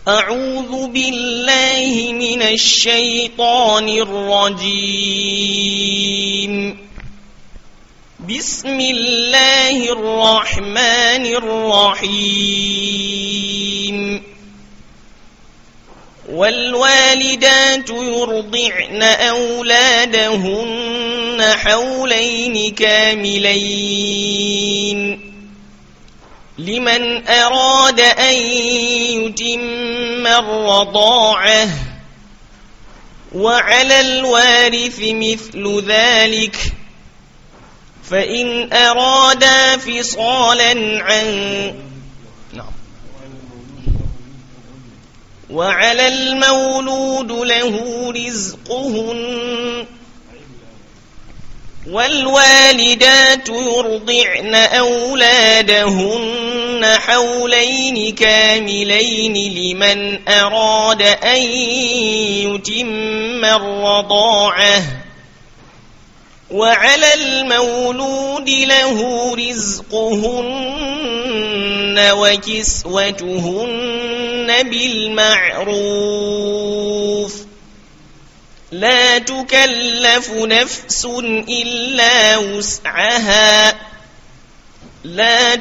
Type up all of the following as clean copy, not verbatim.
أعوذ بالله من الشيطان الرجيم. بسم الله الرحمن الرحيم. والوالدات يرضعن أولادهن حولين كاملين لمن أراد أن يتم الرضاعة وعلى الوارث مثل ذلك فإن أرادا فصالا عن وعلى المولود له رزقهن والوالدات يرضعن أولادهن حولين كاملين لمن أراد أن يتم الرضاعة وعلى المولود له رزقهن وكسوتهن بالمعروف لا تكلف نفس إلا وسعها لا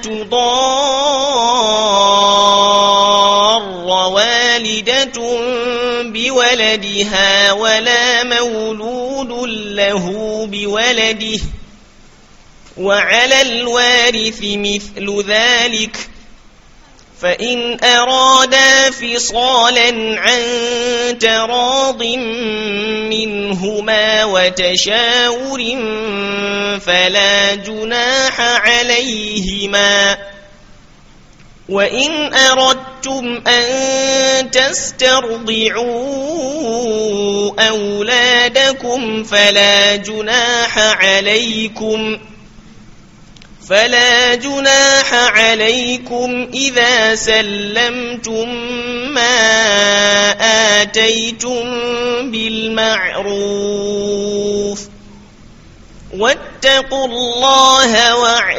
تضار والدة بولدها ولا مولود له بولده وعلى الوارث مثل ذلك فإن أرادا فصالا عن تراض منهما وتشاور فلا جناح عليهما وإن أردتم أن تسترضعوا أولادكم فلا جناح عليكم إذا سلمتم ما آتيتم بالمعروف واتقوا الله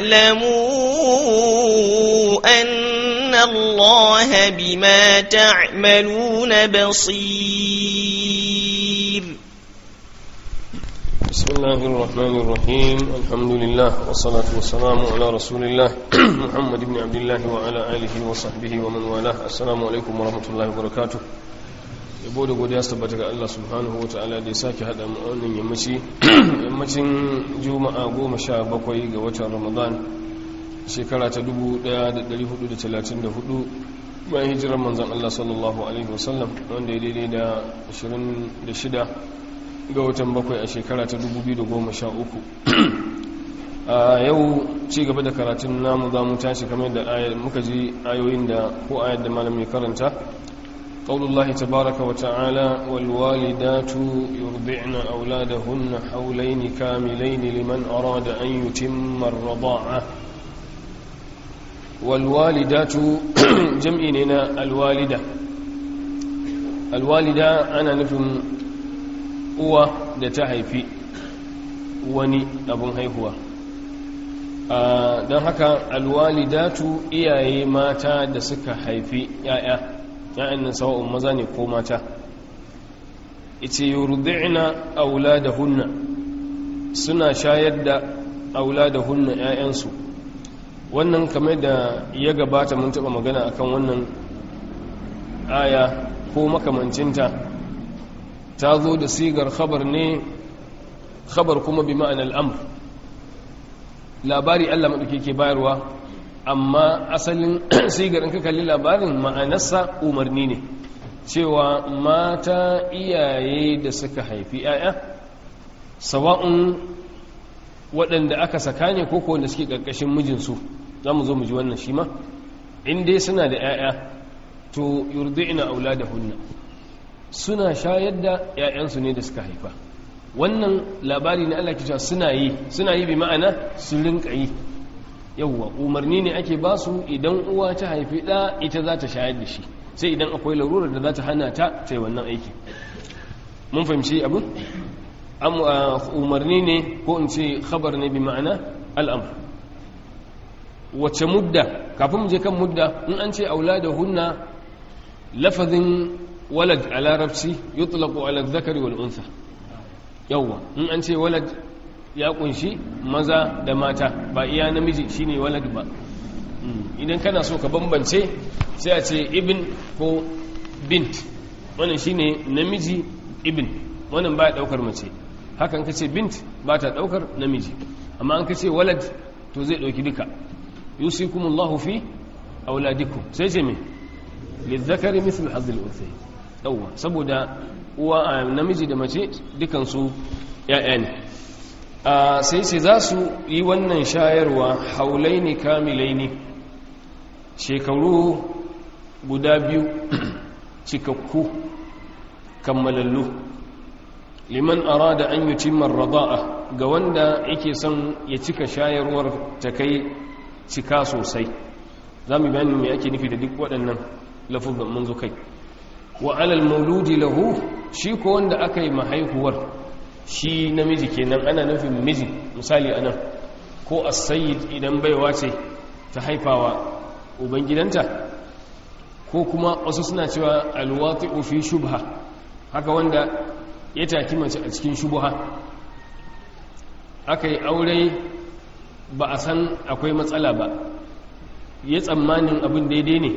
واعلموا أن الله بما تعملون بصير. بسم الله الرحمن الرحيم. الحمد لله والصلاة والسلام على رسول الله محمد بن عبد الله وعلى آله وصحبه ومن والاه. السلام عليكم ورحمة الله وبركاته. yabo da godiya su tabbata ga Allah subhanahu wa ta'ala da ya sake hada mu wannan yammacin juma'a 17 ga watan Ramadan shekara ta 1434 bayan hijirar manzon Allah sallallahu alaihi wasallam wanda ya daidai da 26 ga watan 7 a shekara ta 2013. a yau ci gaba da karatun namu za mu tashi kamar da muka ji ayoyin da ko ayar da malamin karanta. qaulullahi tabaraka wa ta'ala wal walidatu yurdi'na auladahunna hawlayn kamilayn liman arada an yutimma ar-rida'a. wal walidatu jam'i ne na alwalida. alwalida ana nufin uwa da ta haifi wani abun haihuwa. don haka alwalidatu iyaye mata da suka haifi ya'yan nan sawa'un maza ne ko mata. ita yurdi'na auladahunna suna shayar da auladahunna ya'yansu. wannan kamar da ya gabata mun taba magana akan wannan aya ko makamancinta ta zo da sigar khabar ne, khabar kuma bi ma'anar amr. labari Allah maɗauki ke bayarwa, amma asalin sigar in ka kalli labarin ma'anarsa umarni ne cewa mata iyaye da suka haifi 'ya'ya sawa'un waɗanda aka saka ne ko wanda suke ƙarƙashin mijinsu. za mu zo mu ji wannan shi ma in dai suna da 'ya'ya to yurdi'na auladahunna suna shayar da 'ya'yansu ne da suka haifa. wannan labari ne Allah ke cewa suna yi bi ma'ana su rinka yi. yawwa umarni ne ake ba su idan uwa ta haifi ɗa ita za ta shayar da shi, sai idan akwai larurar da za ta hana ta ta yi wannan aiki. mun fahimci abin? umarni ne ko in ce khabar ne bi ma'ana al'amr. wace mudda? kafin mu je kan mudda, in an ce auladahunna lafazin walad a larabci yutlaqu ala dhakari wal untha yawa in an ce walad ya kunshi maza da mata ba iya namiji shine walad ba idan kana so ka bambance sai a ce ibn ko bint wannan shine namiji ibn wannan ba ya daukar mace hakan kace bint ba ta daukar namiji amma an kace walad to zai dauki duka yusikumullahu fi auladikum sai ce me lizzakari mithlu hazzil unthayayn yawa saboda uwa namiji da mace dukan su ya'ya ne sai ce za su yi wannan shayarwa haulaini kamilaini shekaru guda biyu cikakku kammalallu liman arada an yutimma ar-rada'a ga wanda yake son ya cika shayarwar ta kai cika sosai zamu bayani me ake nufi da duk waɗannan lafuzan mun zo kai wa alal mauludi lahu shi ko wanda aka yi mahaihuwar shi namiji kenan ana nufin miji misali anan ko as-sayyid idan baiwa ce ta haifawa ubangidanta ko kuma wasu suna cewa alwati'u fi shubha haka wanda ya taki mace a cikin shubha aka yi aure ba a san akwai matsala ba ya tsammanin abin daidai ne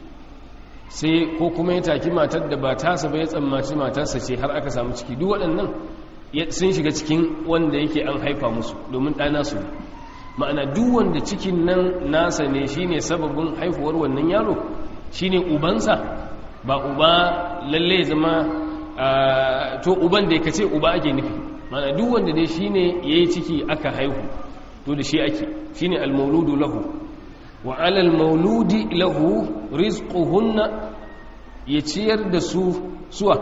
sai ko kuma ya taki matar da ba tasa ba ya tsammaci matarsa ce har aka samu ciki duk waɗannan sun shiga cikin wanda yake an haifa musu domin ɗana su ne ma'ana duk wanda cikin nan nasa ne shine sababin haifuwar wannan yaro shine ubansa ba uba lalle zama to uban da ya kace uba ake nufi ma'ana duk wanda dai shine yayi ciki aka haihu to da shi ake shine al-mauludu lahu wa 'ala al-mauludi lahu rizquhunna ya ciyar da su suwa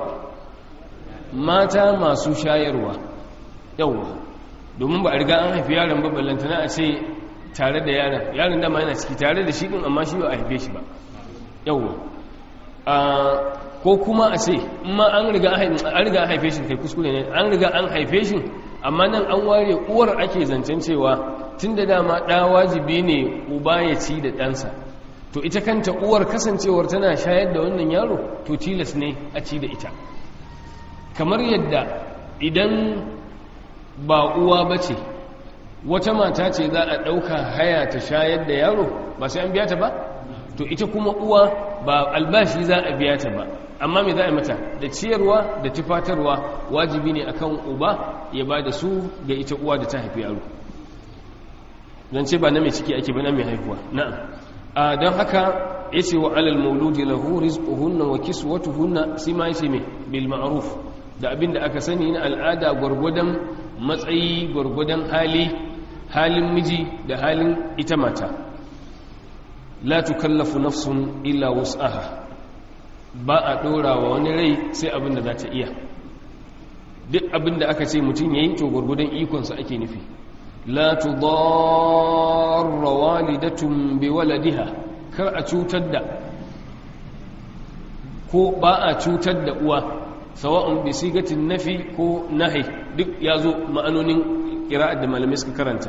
mata masu shayarwa yawa domin ba a riga an haifi yaron babbalantana a ce tare da yaron dama yana ciki tare da shi din amma shi ba a haife shi ba yawa ko kuma a ce ma an riga an haife shi kai kuskure ne an riga an haife shi amma nan an ware uwar ake zancen cewa tun da dama ɗa wajibi ne uba ya ci da ɗansa to ita kanta uwar kasancewar tana shayar da wannan yaro to tilas ne a ci da ita kamar yadda idan ba uwa ba ce wata mata ce za a ɗauka haya ta shayar da yaro ba sai an biya ta ba to ita kuma uwa ba albashi za a biya ta ba amma me za a mata da ciyarwa da tufatarwa wajibi ne akan uba ya ba da su ga ita uwa da ta haifi yaro don ce ba na mai ciki ake ba na mai haihuwa na'am don haka ya ce wa alal mauludi lahu rizquhunna wa kiswatuhunna sai ma yace me bil ma'ruf da abinda aka sani na al'ada gwargwadon matsayi gwargwadon halin miji da halin ita mata la tukallafu nafsun illa wus'aha ba a dora wa wani rai sai abinda za ta iya duk abinda aka ce mutum yayi to gwargwadon ikonsa ake nufi la tudarra walidatun biwaladiha kar a cutar da ko ba a cutar da uwa sawa'un bi sigatin nafi ko nahi duk yazo ma'anonin qira'at da malamai suka karanta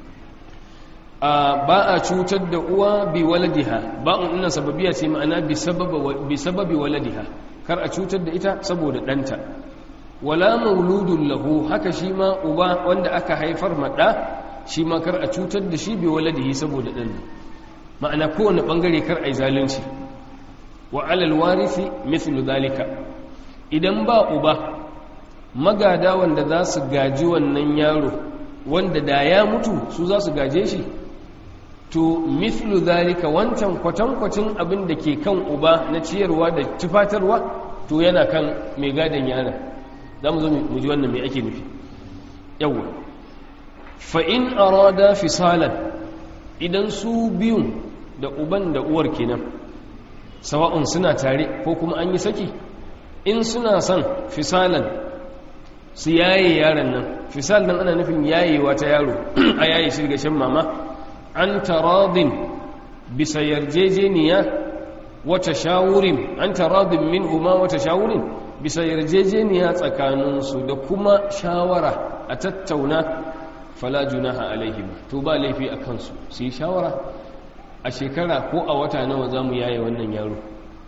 ba a cutar da uwa bi waladiha ba'un inna sababiyya ce ma'ana bi sababi waladiha kar a cutar da ita saboda danta wala mauludun lahu haka shi ma uba wanda aka haifar maɗa shi ma kar a cutar da shi bi waladihi saboda ɗan ma'ana kowane ɓangare kar a yi zalunci wa alal warithi mithlu zalika idan ba uba magada wanda za su gaji wannan yaro wanda da ya mutu su za su gaje shi to mithlu zalika wancan kwatankwacin abin da ke kan uba na ciyarwa da tufatarwa to yana kan mai gadon yaron za mu zo mu ji wannan mai ake nufi yawwa fa'in arada fisalan idan su biyun da uban da uwar kenan sawa'un suna tare ko kuma an yi saki in suna son fisalan su yaye yaron nan fisal nan ana nufin yayewa ta yaro a yaye shi daga shan mama an taradin bisa yarjejeniya wata shawurin an taradin min huma wata shawurin bisa yarjejeniya tsakaninsu da kuma shawara a tattauna fala junaha alaihim to ba laifi a kansu su yi shawara a shekara ko a wata nawa za mu yaye wannan yaro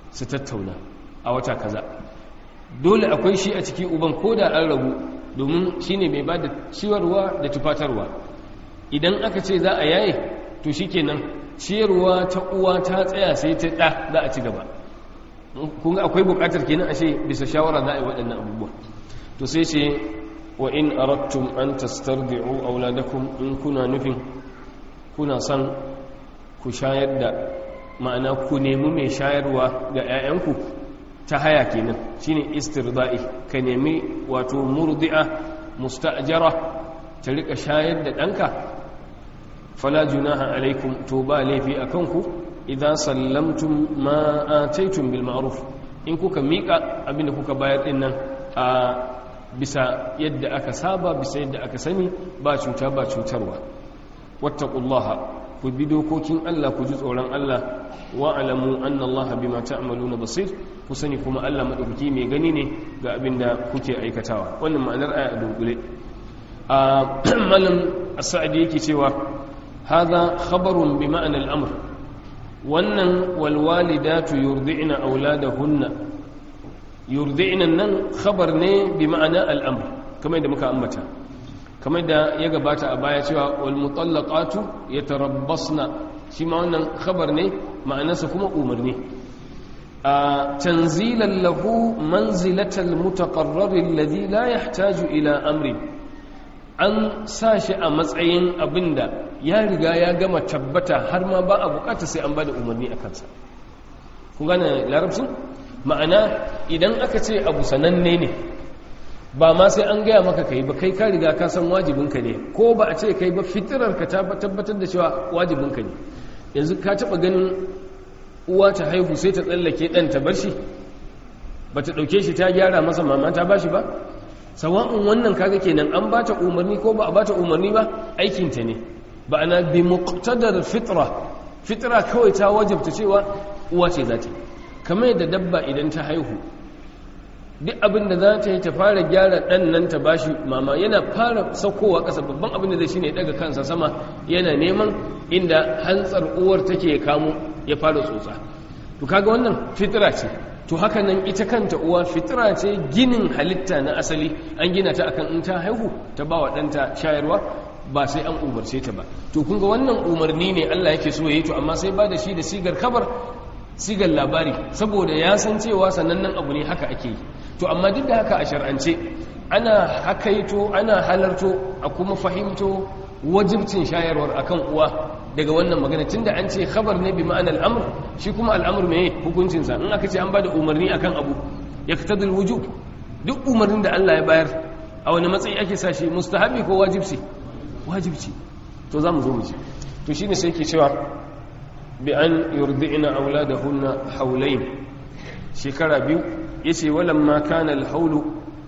su tattauna a wata kaza. Dole akwai shi a ciki uban ko da an rabu, domin shi ne mai ba da ciyarwa da tufatarwa. Idan aka ce za a yaye to shi kenan ciyarwa ta uwa ta tsaya sai ta ɗa za a ci gaba. Kun ga akwai buƙatar kenan ashe bisa shawara za a yi waɗannan abubuwa. To sai ce wa in aradtum an tastardi'u auladakum, in kuna nufin kuna son ku shayar da, ma'ana ku nemi mai shayarwa ga 'ya'yanku ta haya kenan, shine istirda'i, ka nemi wato murdi'a musta'jara ta rika shayar da ɗanka, fala junaha alaikum, to ba laifi a kanku idan sallamtum ma ataitum bil ma'ruf, in kuka miƙa abinda kuka bayar din nan a bisa yadda aka saba, bisa yadda aka sani, ba cuta ba cutarwa. wattaqullaha, ku bi dokokin Allah, ku ji tsoron Allah, wa alamu anna Allah bima ta'maluna basir, ku sani kuma Allah madaukaki mai gani ne ga abinda kuke aikatawa. Wannan ma'anar aya a dunkule. Malam as-Sa'di yake cewa hadha khabarun bi ma'na al-amr, wannan wal walidatu yurdi'na auladahunna, yurdi'na nan khabar ne bi ma'ana al-amr, kamar da muka ambata, kamar da ya gabata a baya cewa wal mutallaqatu yatarabbasna, shi ma wannan khabar ne, ma'anarsa kuma umarni. Tanzilan lahu manzilatal mutaqarrar alladhi la yahtaju ila amri, an sa shi a matsayin abinda ya riga ya gama tabbata har ma ba a bukata sai an bada umarni a kansa. Kun gane larabcin? Ma'ana idan aka ce abu sananne ne, ba ma sai an gaya maka kai ba, kai ka riga ka san wajibinka ne, ko ba a ce kai ba fitirarka ta tabbatar da cewa wajibinka ne. Yanzu ka taɓa ganin uwa ta haihu sai ta tsallake ɗan ta bar shi, ba ta ɗauke shi ta gyara masa mama ta ba shi ba? Sawa'un wannan kaga kenan an ba ta umarni ko ba a ba ta umarni ba, aikinta ne. Ba ana bi muqtadar fitra kawai ta wajabta cewa uwa ce za ta yi. Kamar yadda dabba idan ta haihu, duk abin da za ta yi ta fara gyara ɗan nan ta bashi mama, yana fara saukowa ƙasa, babban abin da zai shi ne daga kansa sama, yana neman inda hantsar uwar take kamo ya fara tsotsa. To kaga wannan fitra ce. To haka nan ita kanta uwa fitra ce, ginin halitta na asali an gina ta akan in ta haihu ta ba wa ɗanta shayarwa, ba sai an umarce ta ba. To kun ga wannan umarni ne Allah yake so ya yi, to amma sai ba da shi da sigar kabar, sigar labari, saboda ya san cewa sanannen abu ne haka ake yi. To amma duk da haka a shar'ance ana hakaito, ana halarto, a kuma fahimto wajibcin shayarwar akan uwa daga wannan magana, tunda an ce khabar ne bi ma'anar al'amr, shi kuma al'amr mai hukuncinsa. In aka ce an bada umarni akan abu yaqtadil wujub, duk umarnin da Allah ya bayar a wani matsayi ake sa shi, mustahabi ko wajibci. To za mu zo mu ji. To shine sai yake cewa bi an yurdi'na auladahunna hawlayn, shekara biyu. Yace walamma kana al-hawlu,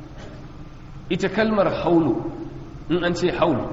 ita kalmar haulu, in an ce haulu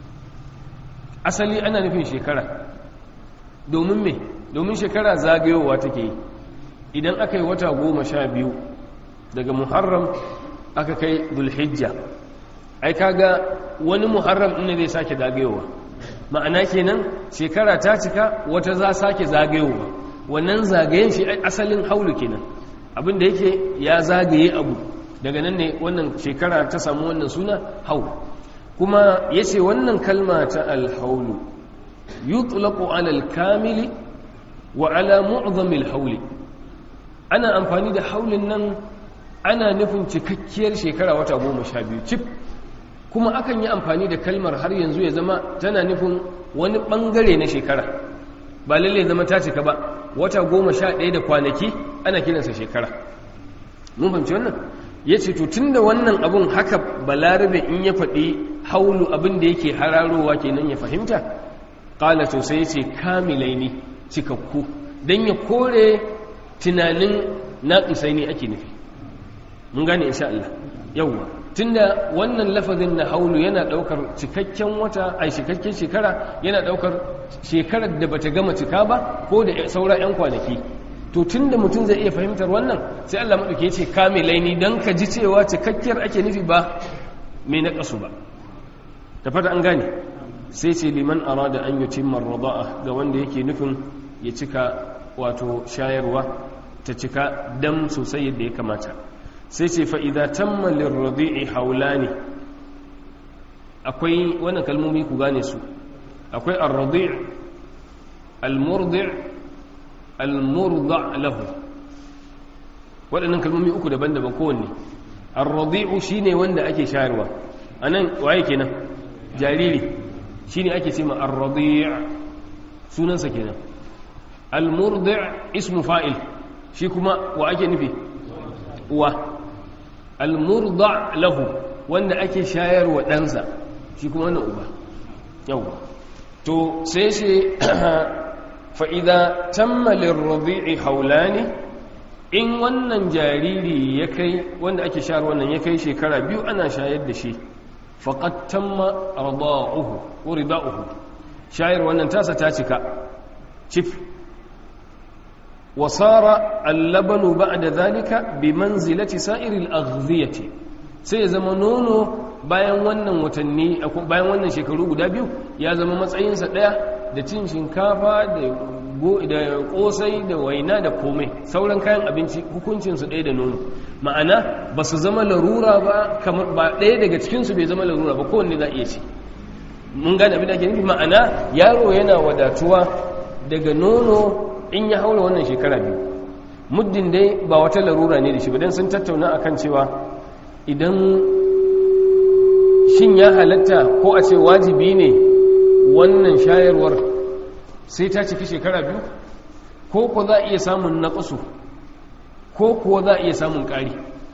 asali ana nufin shekara. Domin me? Domin shekara zagayowa take yi. Idan aka yi wata 12 daga Muharram aka kai Dhul-Hijja, ai kaga wani Muharram ɗin ne zai sake zagayowa, ma'ana kenan shekara ta cika, wata za sake zagayowa. Wannan zagayen shi asalin haulu kenan, abinda yake ya zagaye abu, daga nan ne wannan shekara ta samu wannan suna haulu. Kuma yace wannan kalma ta alhaulu yutlaqu ala alkamili wa ala mu'zamil hauli, ana amfani da haulin nan ana nufin cikakkiyar shekara wata 12 cif. Kuma akan yi amfani da kalmar har yanzu ya zama tana nufin wani bangare na shekara, ba lalle zama ta cika ba. Wata 11 da kwanaki ana kiransa shekara. Mun fahimci wannan? Yace to tunda wannan abun haka balarabe in ya faɗi haulu abin da yake hararowa kenan ya fahimta, qala to sai yace kamilaini, cikakku, dan ya kore tunanin naqisaini ake nufi. Mun gane insha Allah. Yawwa, tunda wannan lafazin na haulu yana daukar cikakken wata, ai cikakken shekara, yana daukar shekarar da bata gama cika ba ko da saura 'yan kwanaki. To tunda mutum zai iya fahimtar wannan, sai Allah madauke ya ce kamilaini, dan ka ji cewa cikakkiyar ake nufi ba mai naqasu ba. Da fata an gane. Sai ce liman arada an yutimma ar-rida'a, ga wanda yake nufin ya cika wato shayarwa ta cika dam sosai yadda ya kamata. sai ce fa'iza tamma lirradi'i haulani, akwai wannan kalmomi ku gane su, akwai arradi' almurdi' almurda' lahu, waɗannan kalmomi uku daban-daban kowanne. arradi'u shine wanda ake shayarwa, anan waye kenan jariri, shine ake ce ma arradi' sunansa kenan. almurdi' ismu fa'il, shi kuma wa ake nufi uwa. almurda' lahu wanda ake shayarwa ɗansa, shi kuma wannan uba. yau to sai shi fa'ida tammalin radi'i haulani, in wannan jariri ya kai wanda ake shayar wannan ya kai shekara 2 ana shayar da shi, faƙat tamma rida'uhu ko rida'uhu, shayar wannan tasa ta cika cif. wasara allabanu ba'da zalika bi manzilati sa'iril aghdhiyati, sai ya zama nono bayan wannan watanni, bayan wannan shekaru guda 2 ya zama matsayinsa ɗaya da cin shinkafa da kosai da waina da komai, sauran kayan abinci hukuncinsu ɗaya da nono. ma'ana ba su zama larura ba, kamar ba ɗaya daga cikinsu bai zama larura ba, kowanne za a iya ci. mun gane abin da ke nufi, ma'ana yaro yana wadatuwa daga nono in ya haura wannan shekara 2, muddin dai ba wata larura ne da shi ba. don sun tattauna akan cewa idan shin ya halatta ko a ce wajibi ne wannan shayarwar sai ta ciki shekara 2, ko ko za a iya samun naƙasu, ko kuwa za a iya samun ƙari.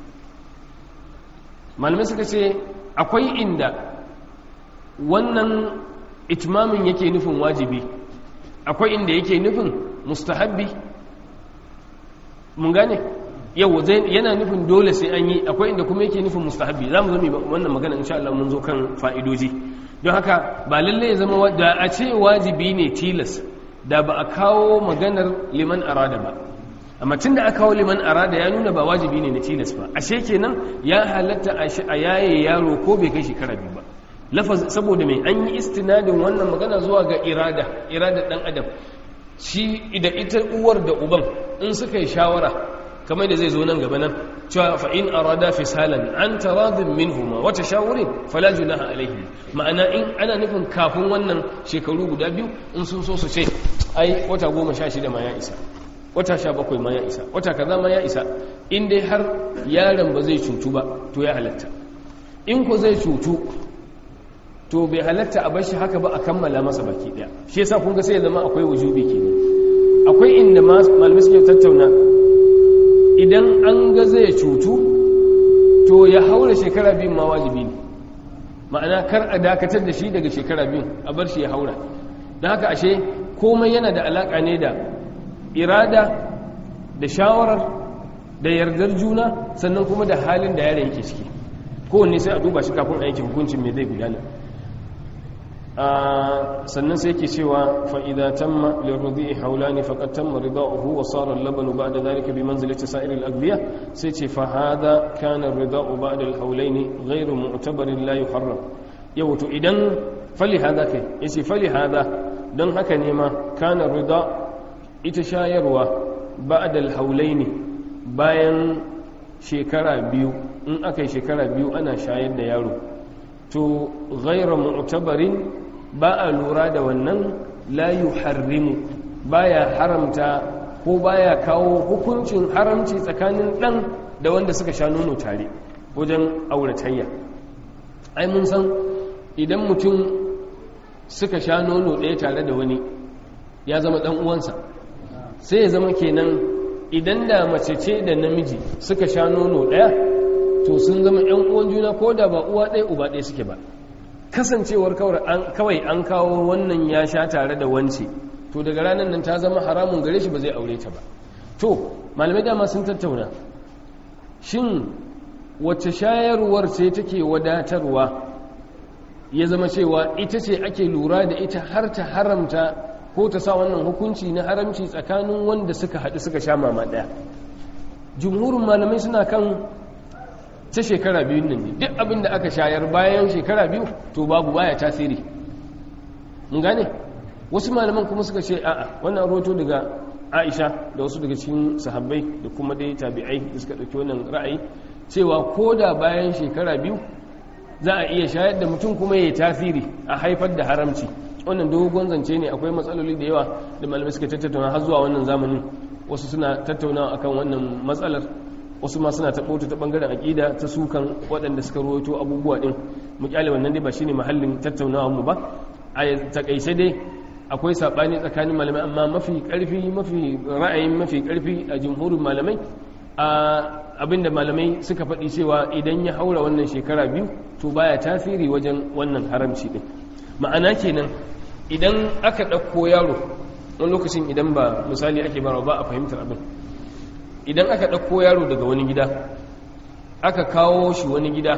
malamai suka ce akwai inda wannan itimamin yake nufin wajibi, akwai inda yake nufin mustahabbi. mun gane yau yana nufin dole sai an yi, akwai inda kuma yake nufin mustahabbi. za mu zami wannan magana insha Allah mun zo kan fa'idoji. don haka ba lalle ya zama da a ce wajibi ne tilas, da ba a kawo maganar liman arada ba. amma tun da aka kawo liman arada ya nuna ba wajibi ne na tilas ba, ashe kenan ya halatta a yaye yaro ko bai kai shekara 2 ba. saboda mai an yi istinadin wannan magana zuwa ga irada dan adam, shi da ita uwar da uban in suka yi shawara, kamar da zai zo nan gaba nan cewa fa in arada fisalan an taradin minhuma wa tashawurin fala junaha alaihi. ma'ana in ana nufin kafin wannan shekaru guda 2 in sun so su ce ai wata 16 ma ya isa, wata 17 ma ya isa, wata kaza ma ya isa, in dai har yaron ba zai cutu ba to ya halatta. in ko zai cutu to bai halatta a bar shi haka ba, a kammala masa baki daya. shi yasa kun ga sai ya zama akwai wujubi kenan. akwai inda malamai suke tattauna idan an ga zai cutu to ya haura shekara 2 ma wajibi ne, ma'ana kar a dakatar da shi daga shekara 2, a bar shi ya haura. don haka ashe komai yana da alaka ne da irada da shawarar da yardar juna, sannan kuma da halin da yaron yake ciki. kowanne sai a duba shi kafin a yanke hukuncin me zai gudana. sannan sai yake cewa fa'ida tamma lirrudi'i haulani faqad tamma rida'uhu wa sara al-labanu ba'da dhalika bi manzilati sa'ir al-adwiya. sai ce fa hadha kana ar-rida'u ba'da al-haulaini ghayru mu'tabarin la yuharram. yau to idan fali hadha kai yace fali hadha, don haka ne ma kana rida ita shayarwa ba'da al-haulaini bayan shekara 2, in aka yi shekara 2 ana shayar da yaro, to ghayru mu'tabarin ba a lura da wannan, la yuharrimu baya haramta ko baya kawo hukuncin haramci tsakanin dan da wanda suka sha nono tare wajen auratayya. ai mun san idan mutum suka sha nono ɗaya tare da wani ya zama dan uwansa, sai ya zama kenan idan da mace ce da namiji suka sha nono ɗaya to sun zama ƴan uwan juna, ko da ba uwa ɗaya uba ɗaya suke ba. kasancewar kawai an kawo wannan ya sha tare da wance, to daga ranar nan ta zama haramun gare shi, ba zai aure ta ba. to malamai dama sun tattauna shin wacce shayarwar ce take wadatarwa ya zama cewa ita ce ake lura da ita har ta haramta ko ta sa wannan hukunci na haramci tsakanin wanda suka haɗu suka sha mama ɗaya. jumhurin malamai suna kan ta shekara 2 nan ne, duk abin da aka shayar bayan shekara 2 to babu, baya tasiri. mun gane wasu malaman kuma suka ce a'a, wannan roto daga Aisha da wasu daga cikin sahabbai da kuma dai tabi'ai da suka ɗauki wannan ra'ayi cewa ko da bayan shekara 2 za a iya shayar da mutum kuma ya yi tasiri a haifar da haramci. Wannan dogon zance ne, akwai matsaloli da yawa da malamai suka tattauna har zuwa wannan zamanin. Wasu suna tattaunawa akan wannan matsalar, wasu ma suna taɓo ta ɓangaren aƙida ta sukan waɗanda suka rawaito abubuwa ɗin. Mu kyale wannan dai ba shine mahallin tattaunawa mu ba. A takaice dai akwai saɓani tsakanin malamai, amma ra'ayin mafi ƙarfi a jumhurin malamai abinda malamai suka faɗi cewa idan ya haura wannan shekara 2 to baya tasiri wajen wannan haramci ɗin. Ma'ana kenan idan aka ɗauko yaro wani lokacin, idan ba misali ake barawa ba a fahimtar abin, idan aka ɗauko yaro daga wani gida aka kawo shi wani gida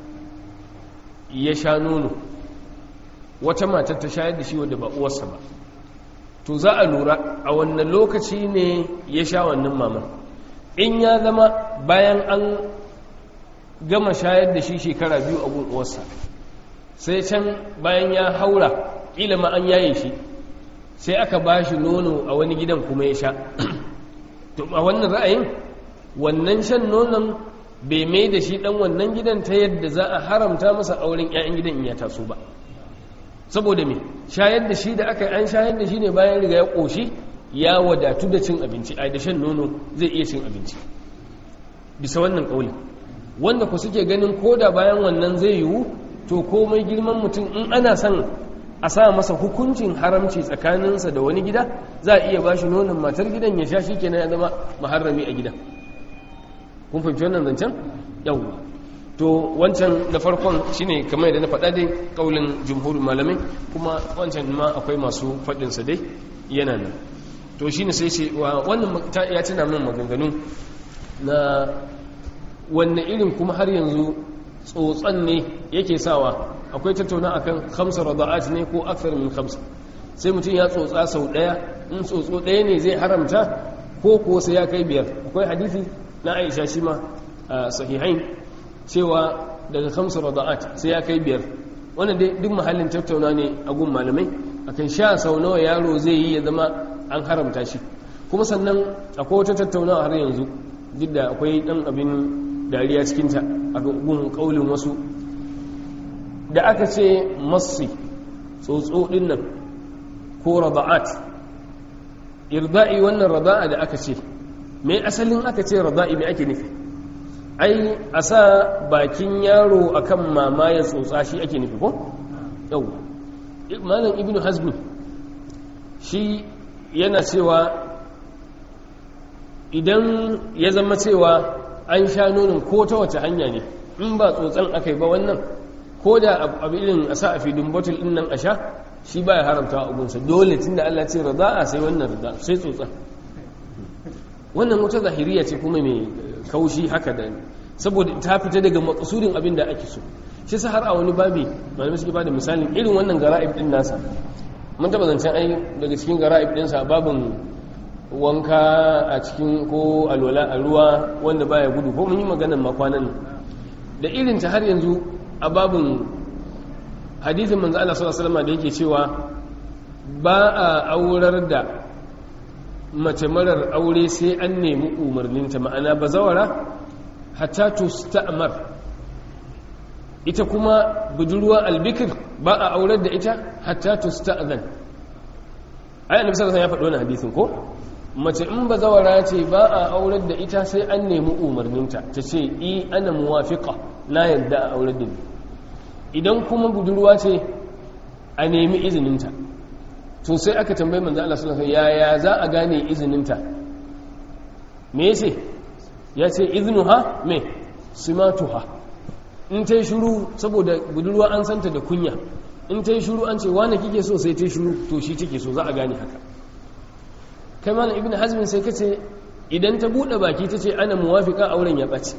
ya sha nono, wata matar ta shayar da shi wadda ba uwarsa ba, to za a lura a wannan lokaci ne ya sha wannan maman. In ya zama bayan an gama shayar da shi shekara 2 a gun uwarsa, sai can bayan ya haura ƙila ma an yaye shi, sai aka ba shi nono a wani gidan kuma ya sha, to a wannan ra'ayin wannan shan nonon bai mai da shi ɗan wannan gidan ta yadda za a haramta masa auren 'ya'yan gidan in ya taso ba. Saboda me, shayar da shi da aka an shayar da shi ne bayan riga ya ƙoshi, ya wadatu da cin abinci, a da shan nono zai iya cin abinci bisa wannan ƙauli. Wanda ku suke ganin koda bayan wannan zai yiwu, to komai girman mutum in ana son a sa masa hukuncin haramci tsakaninsa da wani gida, za a iya ba shi nonon matar gidan ya sha, shi kenan ya zama maharrami a gidan. Kun fahimci wannan zancen? Yawwa. To wancan da farkon shine kamar yadda na faɗa dai kaulin jumhurin malamai, kuma wancan ma akwai masu faɗinsa dai yana nan. To shine sai ce wannan ya tuna min maganganu na wanne irin kuma har yanzu tsotsan ne yake sawa. Akwai tattauna akan 5 rada'at ne ko aksar min 5, sai mutum ya tsotsa sau ɗaya, in tsotso ɗaya ne zai haramta ko sai ya kai 5. Akwai hadisi na Aisha shi ma sahihain cewa daga 5 rada'at sai ya kai 5. Wannan dai duk mahallin tattauna ne a gun malamai akan sha sau nawa yaro zai yi ya zama an haramta shi. Kuma sannan akwai wata tattaunawa har yanzu, duk da akwai dan abin dariya cikinta a gun kaulin wasu, da aka ce massi tsotso din nan ko rada'at, irda'i, wannan rada'a da aka ce, mai asalin aka ce rada'i mai ake nufi? Ai a sa bakin yaro akan mama ya tsotsa shi ake nufi ko? Yau malam ibnu hazmi shi yana cewa idan ya zama cewa an sha nonon ko ta wace hanya ne, in ba tsotsan aka yi ba wannan, ko da abin a sa a fidin botul din nan a sha, shi ba ya haramta a gunsa dole, tun da Allah ce rada'a sai wannan rada'a sai tsotsan. Wannan wata zahiriya ce kuma mai kaushi haka, da saboda ta fita daga makasudin abin da ake so. Shi sa har a wani babi malamai suke bada misalin irin wannan gara'ib din nasa. Mun taba zancen ai daga cikin gara'ib dinsa babin wanka a cikin ko alwala a ruwa wanda baya gudu, ko mun yi maganar makwanan da irin ta har yanzu a babin hadisin manzo Allah sallallahu alaihi wasallam da yake cewa ba a aurar da mace marar aure sai an nemi umarninta, ma'ana bazawara hatta tusta'mar. Ita kuma budurwa albikir ba a aurar da ita hatta tusta'zan. Ai annabi sallallahu alaihi wasallam ya faɗo wannan hadisin ko? Mace in bazawara ce ba a aurar da ita sai an nemi umarninta, ta ce ana muwafiqa, na yadda a aurar da ni. Idan kuma budurwa ce a nemi izininta. To sai aka tambayi manzo Allah sallallahu alaihi wasallam yaya za a gane izininta? Me yace? Yace iznuha me simatuha. In tai shiru, saboda budurwa an santa da kunya, in tai shiru an ce wani kike so, sai tai shiru, to shi take so, za a gane haka. Kai malam ibn hazm sai kace idan ta bude baki tace ana muwafiqa, auren ya bace.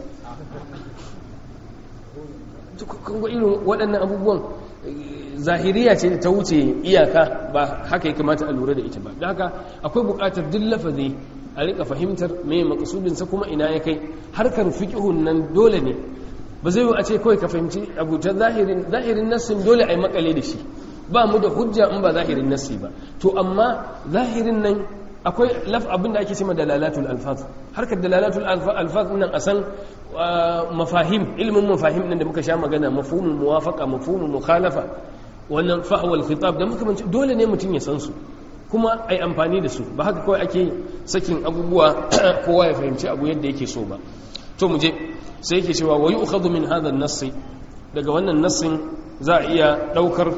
Kun ga irin waɗannan abubuwan zahiriya ce da ta wuce iyaka, ba haka ya kamata a lura da ita ba. Da haka akwai buƙatar duk lafazi a rika fahimtar me makasudinsa kuma ina ya kai. Harkar fiqhun nan dole ne, ba zai yi a ce kawai ka fahimci abu ta zahirin nassin dole a yi makale da shi, ba mu da hujja in ba zahirin nassi ba. To amma zahirin nan akwai abin da ake cewa dalalatul alfaz. Harkar dalalatul alfaz nan a san mafahim, ilmin mafahim nan da muka sha magana, mafhumul muwafaqa, mafhumul mukhalafa, wannan fahwal khitab da muka manci dole ne mutum ya san su kuma ai amfani da su, ba haka kawai ake sakin abubuwa kowa ya fahimci abu yadda yake so ba. To mu je sai yake cewa wa yu'khadhu min hadha an-nass, daga wannan nassin za a iya daukar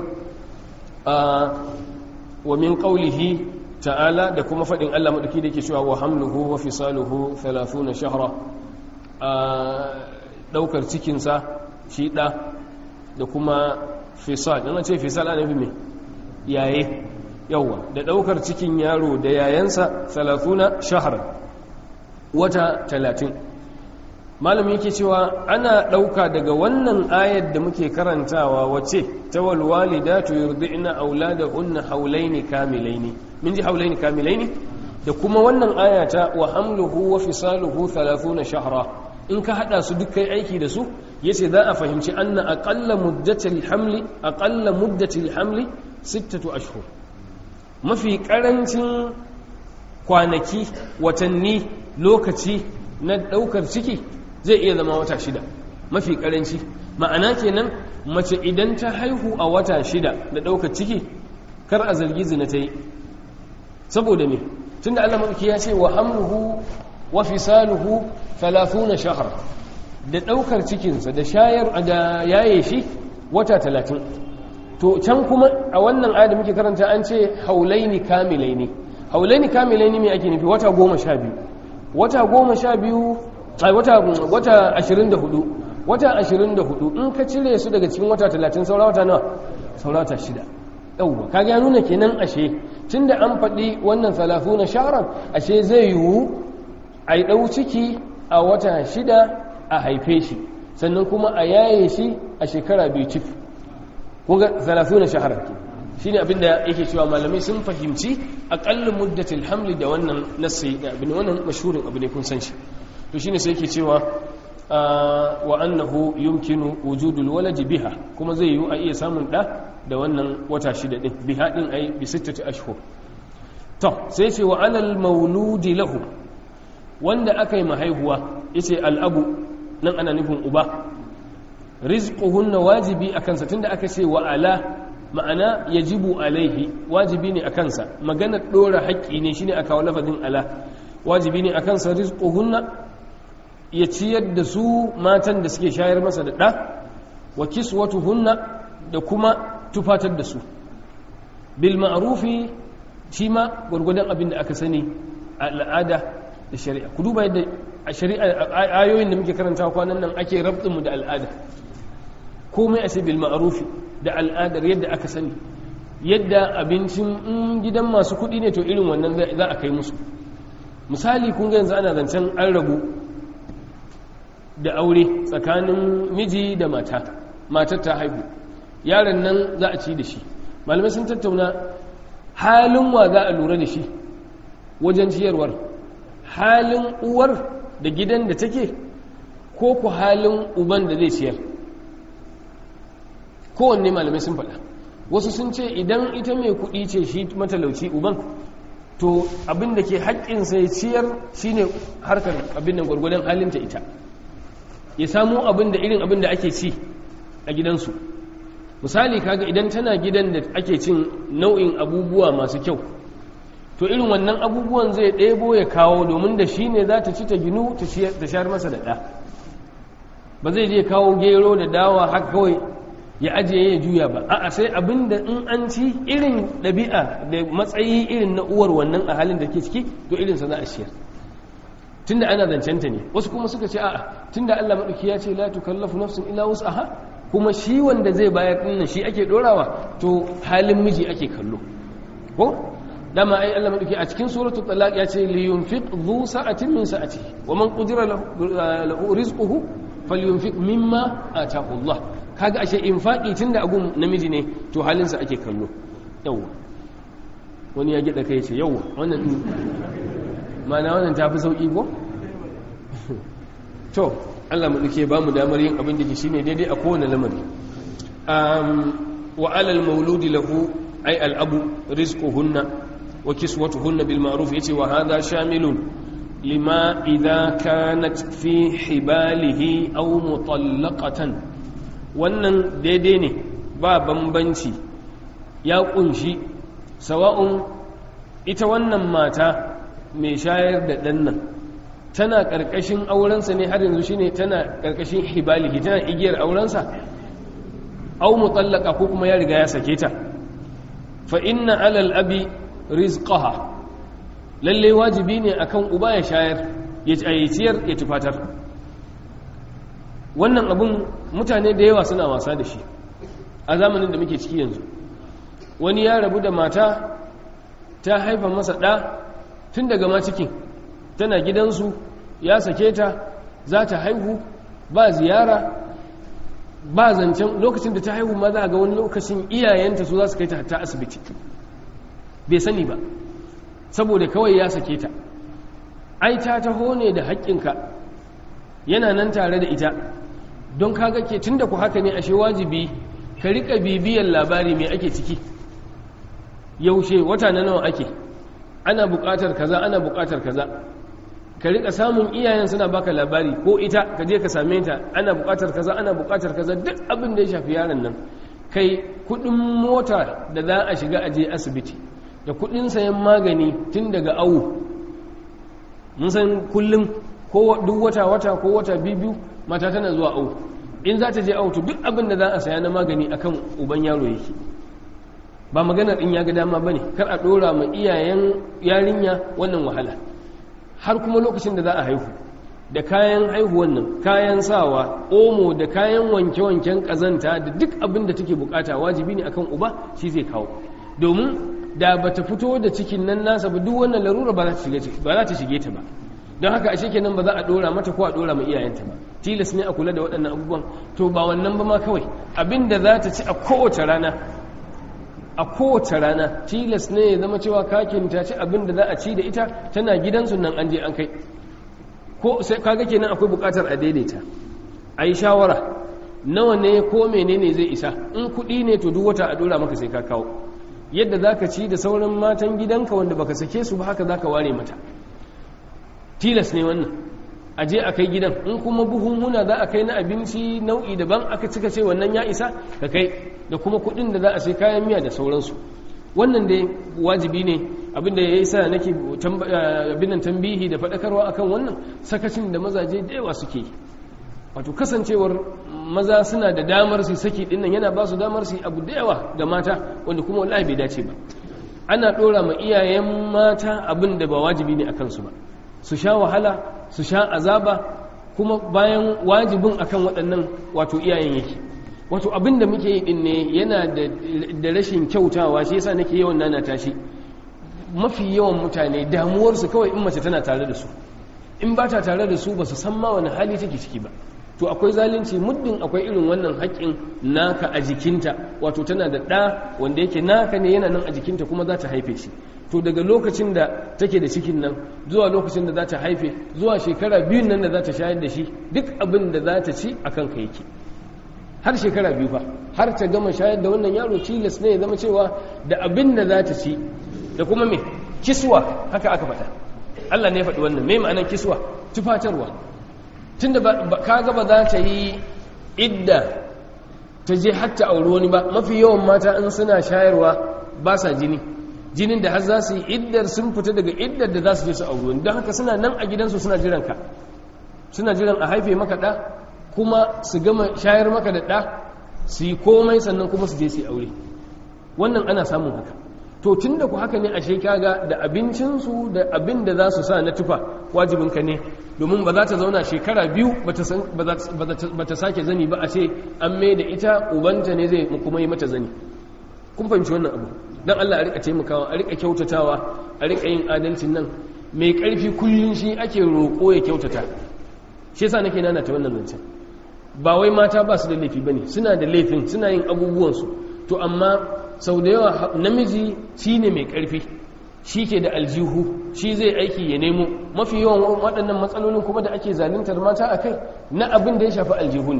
wa min qawlihi ta'ala, da kuma fadin Allah madauki da yake cewa wa hamluhu wa fisaluhu 30 shahra, daukar cikin sa shi da kuma fisal. Dan ce fisal ana bi me yaye, yawa, da daukar cikin yaro da yayansa 30 shahra, wata 30. malami yake cewa ana ɗauka daga wannan ayar da muke karantawa wace ta walwalidatu yurdi'na auladahunna haulaini kamilaini, min ji haulaini kamilaini, da kuma wannan ayata wa hamluhu wa fisaluhu 30 shahra. in ka hada su duk kai aiki da su yace za a fahimci anna aqalla muddatil hamli 6 ashhur, mafi karancin kwanaki, watanni, lokaci na daukar ciki zai iya zama wata 6 mafi karanci. ma'ana kenan mace idan ta haihu a wata 6 da daukar ciki kar a zargi zina ta yi. saboda me? tunda Allah madauki ya ce wa hamluhu wa fisaluhu 30 shahra, da daukar cikinsa da shayar da yaye shi wata 30. to can kuma a wannan aya da muke karanta an ce haulaini kamilaini. haulaini kamilaini me ake nufi? wata 12. wata 12 ai wata 24. wata 24 in ka cire su daga cikin wata 30 saura wata nawa? saura wata 6. yauwa kaga ya nuna kenan ashe tunda an faɗi wannan 30 shahran ashe zai yiwu ai dau ciki a wata 6 a haife shi, sannan kuma a yaye shi a shekara 2 cif. kun ga 30 shahran shine abinda yake cewa malamai sun fahimci aqallu muddatil hamli da wannan nassi da abin wannan mashhurin abu ne kun san shi. to shine sai yake cewa wa annahu yumkinu wujudul waladi biha, kuma zai yi a iya samun da wannan wata 6 din, biha din ai bi 6 ashhur. to sai ce wa alal mauludi lahu, wanda akai mahaihuwa yace al'abu nan ana nufin uba, rizquhunna wajibi akan sa, tunda aka ce wa ala ma'ana yajibu alaihi, wajibi ne akan sa. maganar dora haƙƙi ne shine aka kawo lafazin ala, wajibi ne akan sa rizquhunna, ya ciyar da su matan da suke shayar masa da ɗa, wa kiswatuhunna, da kuma tufatar da su bil ma'rufi, shi ma gwargwadon abin da aka sani a al'ada da shari'a. ku duba yadda a shari'a ayoyin da muke karanta kwanan nan ake rabtin mu da al'ada, komai a ce bil ma'rufi, da al'adar yadda aka sani. yadda abincin gidan masu kuɗi ne to irin wannan za a kai musu. misali kun ga yanzu ana zancen an rabu da aure tsakanin miji da matar ta haihu, yaron nan za a ci da shi. malamai sun tattauna halin wa za a lura da shi wajen ciyarwar, halin uwar da gidan da take, ko ku halin uban da zai ciyar. kowanne malamai sun faɗa. wasu sun ce idan ita mai kuɗi ce shi matalauci uban, to abin da ke haƙƙinsa ya ciyar shine harkar abin da gwargwadon halinta ita, ya samu abin da irin abin da ake ci a gidansu. misali kaga idan tana gidan da ake cin nau'in abubuwa masu kyau, to irin wannan abubuwan zai ɗebo ya kawo, domin da shi ne za ta ci ta ginu ta shayar masa da ɗa. ba zai je kawo gero da dawa haka kawai ya ajiye ya juya ba, a'a sai abin da in an ci irin ɗabi'a da matsayi irin na uwar wannan a halin da ke ciki, to irinsa za a shiyar. tunda ana zancenta ne. wasu kuma suka ce a'a tunda Allah madauki ya ce la tukallafu nafsun illa wus'aha, kuma shi wanda zai bayar din shi ake dorawa, to halin miji ake kallo. ko dama ai Allah madauki a cikin suratul talaq ya ce li yunfiq dhu sa'atin min sa'atihi wa man qudira lahu rizquhu falyunfiq mimma ataahu Allah. kaga ashe infaqi tunda agun namiji ne, to halinsa ake kallo. yawa wani ya gida kai ce yawa wannan mana wannan ta fi sauƙi ko? to Allah mu duke ba mu damar yin abin da ke shine daidai a kowane lamari. wa alal mauludi lahu ay al abu rizquhunna wa kiswatuhunna bil ma'ruf yace wa hadha shamilun lima idha kanat fi hibalihi aw mutallaqatan. wannan daidai ne ba bambanci, ya kunshi sawa'un ita wannan mata mai shayar da ɗan nan tana ƙarƙashin aurensa ne har yanzu shine tana ƙarƙashin hibalihi, tana igiyar aurensa, au mutallaka ko kuma ya riga ya sake ta. Fa inna alal abi rizqaha, lalle wajibi ne akan uba ya shayar, ya ciyar, ya tufatar. wannan abun mutane da yawa suna wasa da shi a zamanin da muke ciki yanzu. wani ya rabu da mata ta haifa masa ɗa tun daga ma cikin, tana gidansu ya sake ta, za ta haihu, ba ziyara ba zancen. lokacin da ta haihu ma za a ga wani lokacin iyayenta su za su kai ta hatta asibiti, bai sani ba saboda kawai ya sake ta. ai ta taho ne da haƙƙinka, yana nan tare da ita, don kaga ke tun da ku haka ne ashe wajibi ka riƙa bibiyar labari mai ake ciki, yaushe wata na nawa ake, ana buƙatar kaza, ana buƙatar kaza. ka riƙa samun iyayen suna baka labari, ko ita ka je ka same ta, ana buƙatar kaza, ana buƙatar kaza. duk abin da ya shafi yaron nan, kai kuɗin mota da za a shiga aje asibiti da kuɗin sayan magani tun daga awo, mun san kullum ko duk wata ko wata biyu mata tana zuwa awo. in za ta je awo to duk abin da za a saya na magani akan uban yaro yake, ba maganar in ya ga dama bane. kar a dora ma iyayen yarinya wannan wahala. har kuma lokacin da za a haihu, da kayan haihuwan nan, kayan sawa, omo da kayan wanke-wanken kazanta da duk abin da take bukata wajibi ne akan uba, shi zai kawo. domin da bata fito da cikin nan nasa ba, duk wannan larura ba za ta shige ta ba. don haka ashe kenan ba za a dora mata ko a dora ma iyayenta ba. tilas ne a kula da waɗannan abubuwan. to ba wannan ba ma kawai, abin da za ta ci a kowace rana tilas ne ya zama cewa kakin ta ci abin da za a ci da ita, tana gidansu nan an je an kai. ko sai kaga kenan akwai bukatar a daidaita, a yi shawara nawa ne ko menene zai isa. in kuɗi ne to duk wata a dora maka sai ka kawo. yadda za ka ci da sauran matan gidanka wanda baka sake su ba, haka za ka ware mata. tilas ne wannan, a je a kai gidan. in kuma buhunhuna za a kai na abinci nau'i daban, aka cika ce wannan ya isa ka kai, da kuma kudin da za a sai kayan miya da sauransu. wannan dai wajibi ne. abinda ya yi sa nake abinan tambihi da faɗakarwa akan wannan sakacin da mazaje da yawa suke. wato kasancewar maza suna da damar su saki dinnan yana ba su damar su abu da yawa ga mata, wanda kuma wallahi bai dace ba. ana ɗora ma iyayen mata abin da ba wajibi ne a kansu ba, su sha wahala, su sha azaba, kuma bayan wajibin akan waɗannan wato iyayen yake. wato abin da muke yi din ne yana da rashin kyautawa, shi yasa nake yawan nana tashi. mafi yawan mutane damuwarsu kawai in mace tana tare da su, in ba ta tare da su ba su san ma wani hali take ciki ba. to akwai zalunci muddin akwai irin wannan haƙƙin naka a jikinta, wato tana da ɗa wanda yake naka ne, yana nan a jikinta kuma za ta haife shi. to daga lokacin da take da cikin nan zuwa lokacin da za ta haife, zuwa shekara 2 nan da za ta shayar da shi, duk abin da za ta ci a kanka yake. har shekara 2 fa, har ta gama shayar da wannan yaro, tilas ne ya zama cewa da abin da za ta ci da kuma me kiswa, haka aka faɗa. Allah ne ya faɗi wannan. me ma'anar kiswa? tufatarwa. tunda kaga ba za ta yi idda ta je hatta auri wani ba. mafi yawan mata in suna shayarwa ba sa jinin da har za su yi iddar, sun fita daga iddar da za su je su auri wani. don haka suna nan a gidansu suna jiran ka, suna jiran a haife maka ɗa, kuma su gama shayar maka da ɗa, su yi komai, sannan kuma su je su yi aure. wannan ana samun haka. to tun da ku haka ne ashe kaga da abincinsu da abin da za su sa na tufa wajibinka ne, domin ba za ta zauna shekara 2 ba ta sake zani ba, a ce an mai da ita ubanta ne zai kuma yi mata zani. kun fahimci wannan abu? don Allah a rika taimakawa, a rika kyautatawa, a rika yin adalcin nan. mai karfi kullum shi ake roƙo ya kyautata. shi yasa nake nana ta wannan zancen. ba wai mata ba su da laifi bane, suna da laifin, suna yin abubuwansu. to amma sau da yawa namiji shi ne mai ƙarfi, shi ke da aljihu, shi zai aiki ya nemo. mafi yawan waɗannan matsalolin kuma da ake zaluntar mata a kai na abin da ya shafi aljihun ne.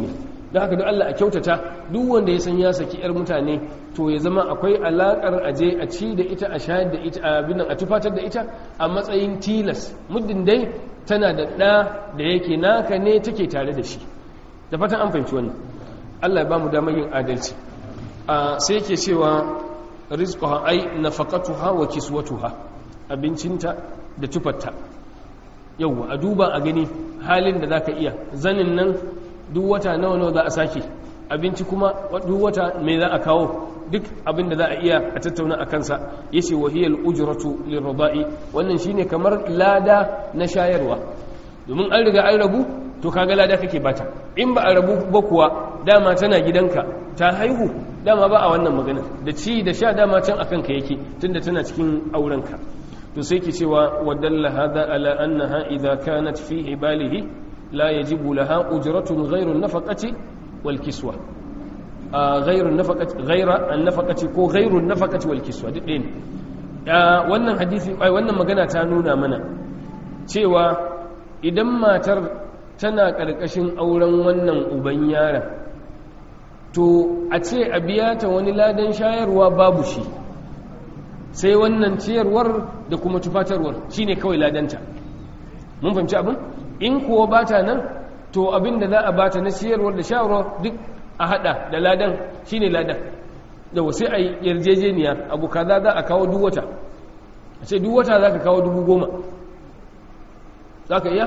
don haka don Allah a kyautata duk wanda ya san ya saki yar mutane to ya zama akwai alakar aje a ci da ita a shayar da ita a tufatar da ita a matsayin tilas muddin dai tana da ɗa da yake naka ne take tare da shi. Da fatan an fahimci wannan. Allah ya ba mu damar yin adalci. Sai yake cewa rizquha ay nafaqatuha wa kiswatuha, abincinta da tufarta. Yau a duba a gani halin da zaka iya, zanin nan duk wata nawa za a sake, abinci kuma duk wata me za a kawo, duk abin da za a iya a tattauna a kansa. Yace wahiyal ujratu lirda'i, wannan shine kamar lada na shayarwa, domin an riga an rabu to kaga lada kake bata. In ba a rabu ba kuwa dama tana gidanka ta haihu, dama ba a wannan magana da ci da sha, dama can akan ka yake tunda tana cikin aurenka. To sai ke cewa wadalla hada ala annaha idza kanat fi ibalihi la yajibu laha ujratun ghayru an-nafaqati wal kiswa. Ghayru an-nafaqati ko ghayru an-nafaqati wal kiswa duk ɗaya ne. Wannan hadisi wannan magana ta nuna mana cewa idan matar tana ƙarƙashin auren wannan uban yaron, to a ce a biya ta wani ladan shayarwa babu shi, sai wannan ciyarwar da kuma tufatarwar shine kawai ladanta. Mun fahimci abin? In kuwa bata nan, to abin da za a bata na ciyarwar da shayarwa duk a hada da ladan shine ladan. Da wasu a yarjejeniya abu kaza za a kawo duk wata, a ce duk wata za ka kawo 10,000, za ka iya?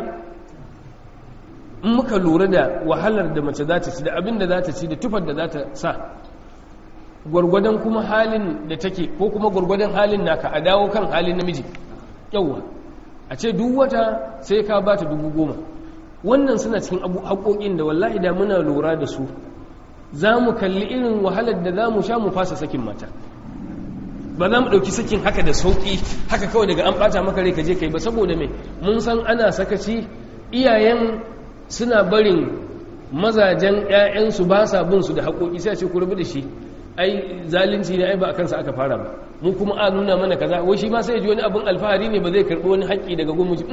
In muka lura da wahalar da mace za ta ci da abin da za ta ci da tufar da za ta sa, gwargwadon kuma halin da take ko kuma gwargwadon halin naka, a dawo kan halin namiji. Yawwa a ce duk wata sai ka ba ta 10,000. Wannan suna cikin haƙoƙin da wallahi da muna lura da su za mu kalli irin wahalar da za mu sha mu fasa sakin mata. Ba za mu ɗauki sakin haka da sauƙi haka kawai daga an ɓata maka rai ka je ka yi ba, saboda mai mun san ana sakaci, iyayen suna barin mazajen 'ya'yansu ba sa bin su da haƙoƙi, sai a ce ku rabu da shi, ai zalunci ne, ai ba a kansa aka fara ba, mu kuma a nuna mana kaza, wai shi ma sai ya ji wani abin alfahari ne ba zai karɓi wani haƙƙi daga gwamnati.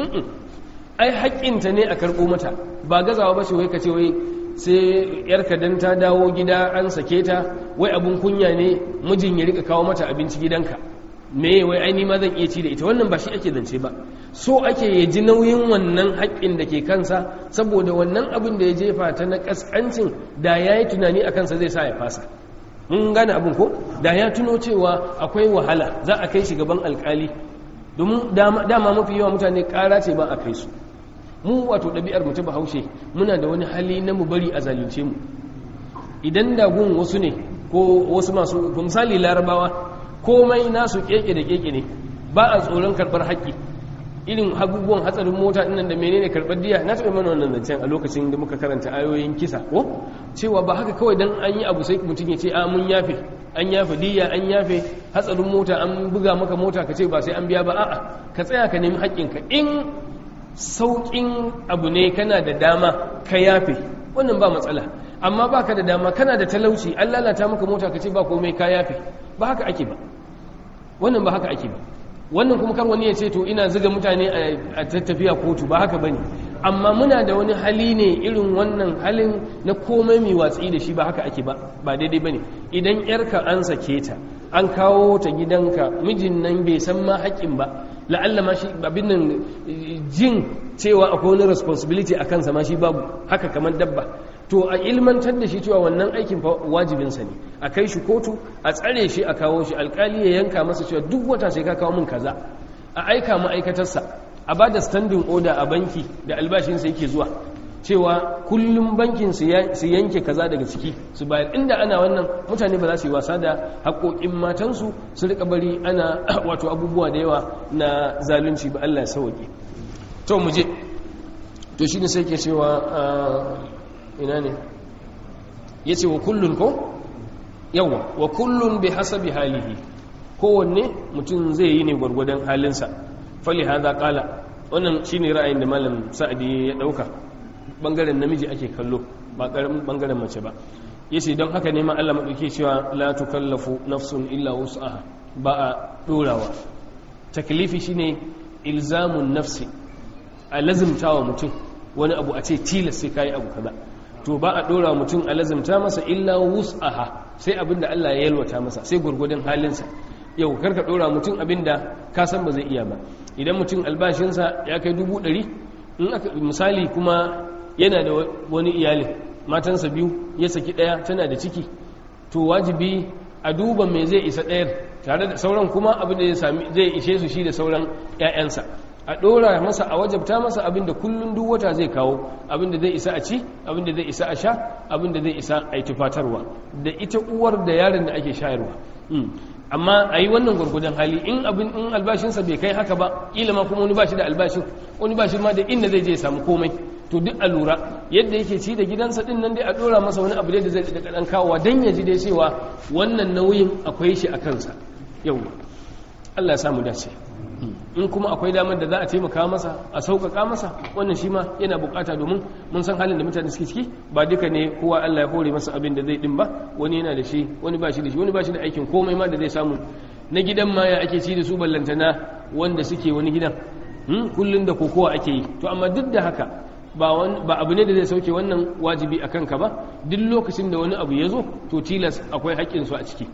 Ai haƙƙinta ne a karɓo mata, ba gazawa ba ce wai ka ce wai sai yarka dan ta dawo gida an sake ta, wai abin kunya ne mijin ya rika kawo mata abinci gidanka, me wai ai ni ma zan iya ci da ita. Wannan ba shi ake zance ba, so ake ya ji nauyin wannan haƙƙin da ke kansa, saboda wannan abin da ya jefa ta na ƙasƙancin da ya yi tunani a kansa zai sa ya fasa. Mun gane abin ko? Da ya tuno cewa akwai wahala za a kai shi gaban alƙali, domin dama mafi yawa mutane ƙara ce ba a kai su. Mu wato ɗabi'ar mu ta Bahaushe muna da wani hali na mu bari a zalunce mu. Idan da gun wasu ne ko wasu masu, misali Larabawa, komai nasu keke da keke ne, ba a tsoron karɓar haƙƙi. Irin abubuwan hatsarin mota ɗinnan da menene karɓar diya, na taɓa mana wannan zancen a lokacin da muka karanta ayoyin kisa ko cewa ba haka kawai dan an yi abu sai mutum ya ce a mun yafe, an yafe diya, an yafe hatsarin mota, an buga maka mota ka ce ba sai an biya ba. A'a, ka tsaya ka nemi haƙƙinka. In sauƙin abu ne kana da dama ka yafe, wannan ba matsala. Amma ba ka da dama, kana da talauci, an lalata maka mota ka ce ba komai ka yafe, ba haka ake ba. Wannan ba haka ake ba. Wannan kuma kar wani ya ce to ina zuga mutane a tattafiya kotu, ba haka bane. Amma muna da wani hali ne irin wannan halin na komai mai watsi da shi, ba haka ake ba, ba daidai bane. Idan yarka an sake ta, an kawo ta gidanka, mijin nan bai san ma haƙƙin ba, la'alla ma shi abin nan jin cewa akwai wani responsibility a kansa ma shi babu, haka kamar dabba. To a ilmantar da shi cewa wannan aikin fa wajibinsa ne, a kai shi kotu, a tsare shi, a kawo shi alkali ya yanka masa cewa duk wata sai ka kawo min kaza, a aika ma'aikatarsa, a ba da standing order a banki da albashinsa yake zuwa, cewa kullum bankin su yanke kaza daga ciki su bayar. Inda ana wannan, mutane ba za su yi wasa da haƙoƙin matansu su rika bari ana wato abubuwa da yawa na zalunci ba. Allah ya sauke. To mu je, to shi ne sai ke cewa ina ne ya ce wa kullun ko yawa wa kullun bi hasabi halihi, kowanne mutum zai yi ne gwargwadon halinsa. Fali hadha qala, wannan shine ra'ayin da malam Sa'di ya dauka, bangaren namiji ake kallo ba karamin bangaren mace ba. Yace don haka ne ma Allah madauke cewa la tukallafu nafsun illa wus'aha, ba a dorawa. Taklifi shine ilzamun nafsi, a lazimtawa mutum wani abu, a ce tilas sai kai abu kaza. to ba a dora mutum a lazimta masa illa wus'aha sai abinda Allah ya yalwata masa sai gurgudun halinsa yau karka dora mutum abinda ka san ba zai iya ba idan mutum albashinsa ya kai 100,000 in aka misali kuma yana da wani iyali matansa 2 ya saki daya tana da ciki to wajibi a duba me zai isa ɗayar tare da sauran kuma abin da zai ishe su shi da sauran 'ya'yansa a ɗora masa a wajabta masa abin da kullum duk wata zai kawo abin da zai isa a ci abin da zai isa a sha abin da zai isa a yi tufatarwa da ita uwar da yaron da ake shayarwa amma a yi wannan gwargwadon hali in albashinsa bai kai haka ba ƙila ma kuma wani ba shi da albashin wani ba shi ma da inda zai je ya samu komai to duk a lura yadda yake ci da gidansa din nan dai a dora masa wani abu da zai da kadan kawowa dan ya ji dai cewa wannan nauyin akwai shi a kansa yau Allah ya samu dace in kuma akwai damar da za a taimaka masa a sauƙaƙa masa wannan shi ma yana bukata domin mun san halin da mutane suke ciki ba duka ne kowa Allah ya hore masa abin da zai din ba wani yana da shi wani ba shi da shi wani ba shi da aikin komai ma da zai samu na gidan ma ya ake ci da su ballantana wanda suke wani gidan kullun da kokowa ake yi to amma duk da haka ba abu ne da zai sauke wannan wajibi a kanka ba duk lokacin da wani abu ya zo to tilas akwai haƙƙinsu a ciki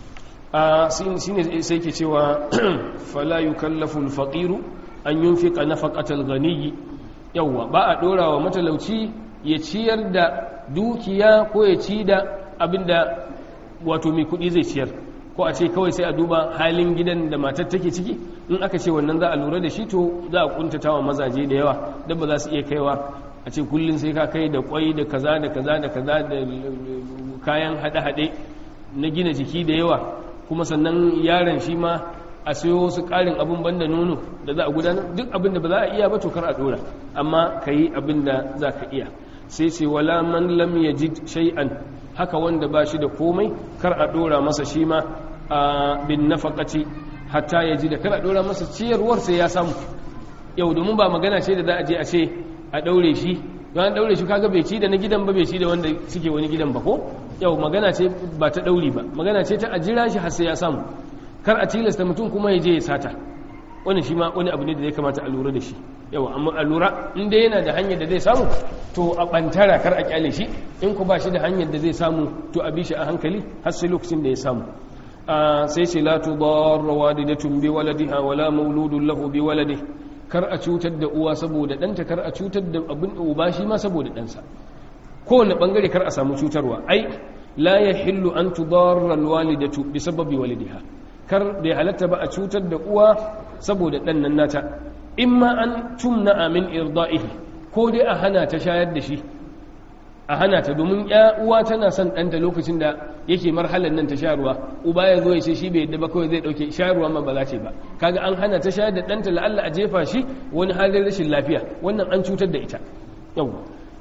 shi ne sai ke cewa fala yukallafu al-faqiru an yunfiqa nafaqatal ghaniyi yawwa ba a dora wa matalauci ya ciyar da dukiya ko ya ci da abinda wato mai kudi zai ciyar ko a ce kawai sai a duba halin gidan da matar take ciki in aka ce wannan za a lura da shi to za a kuntata wa mazaje da yawa don ba za su iya kaiwa a ce kullum sai ka kai da kwai da kaza da kaza da kaza da kayan haɗe-haɗe na gina jiki da yawa kuma sannan yaron shi ma a sayo su ƙarin abin banda nono da za a gudanar duk abin da ba za a iya ba to kar a ɗora amma ka yi abin da za ka iya sai ce wala man lam yajid shay'an haka wanda ba shi da komai kar a ɗora masa shi ma bin nafaqati hatta yaji da kar a ɗora masa ciyarwar sai ya samu yau domin ba magana ce da za a je a ce a ɗaure shi don an ɗaure shi kaga bai ci da na gidan ba bai ci da wanda suke wani gidan ba ko yau magana ce ba ta ɗauri ba magana ce ta a jira shi har sai ya samu kar a tilasta mutum kuma ya je ya sata wani shi ma wani abu ne da zai kamata a lura da shi yawa amma a lura in dai yana da hanyar da zai samu to a ɓantara kar a kyale shi in ku ba shi da hanyar da zai samu to a bi shi a hankali har sai lokacin da ya samu sai ce la tudarra walidatun bi waladiha wala mauludun lahu bi waladihi kar a cutar da uwa saboda ɗanta kar a cutar da abin uba shi ma saboda ɗansa kowane ɓangare kar a samu cutarwa ai la ya hillu an tudarra alwalidatu bi sababi walidiha kar da ya halatta ba a cutar da uwa saboda ɗan nan nata imma an tumna min irda'ihi ko dai a hana ta shayar da shi a hana ta domin ya uwa tana son ɗanta lokacin da yake marhalar nan ta shayarwa uba ya zo ya ce shi bai yadda ba kawai zai ɗauke shayarwa ma ba za ce ba kaga an hana ta shayar da ɗanta la'alla a jefa shi wani halin rashin lafiya wannan an cutar da ita yau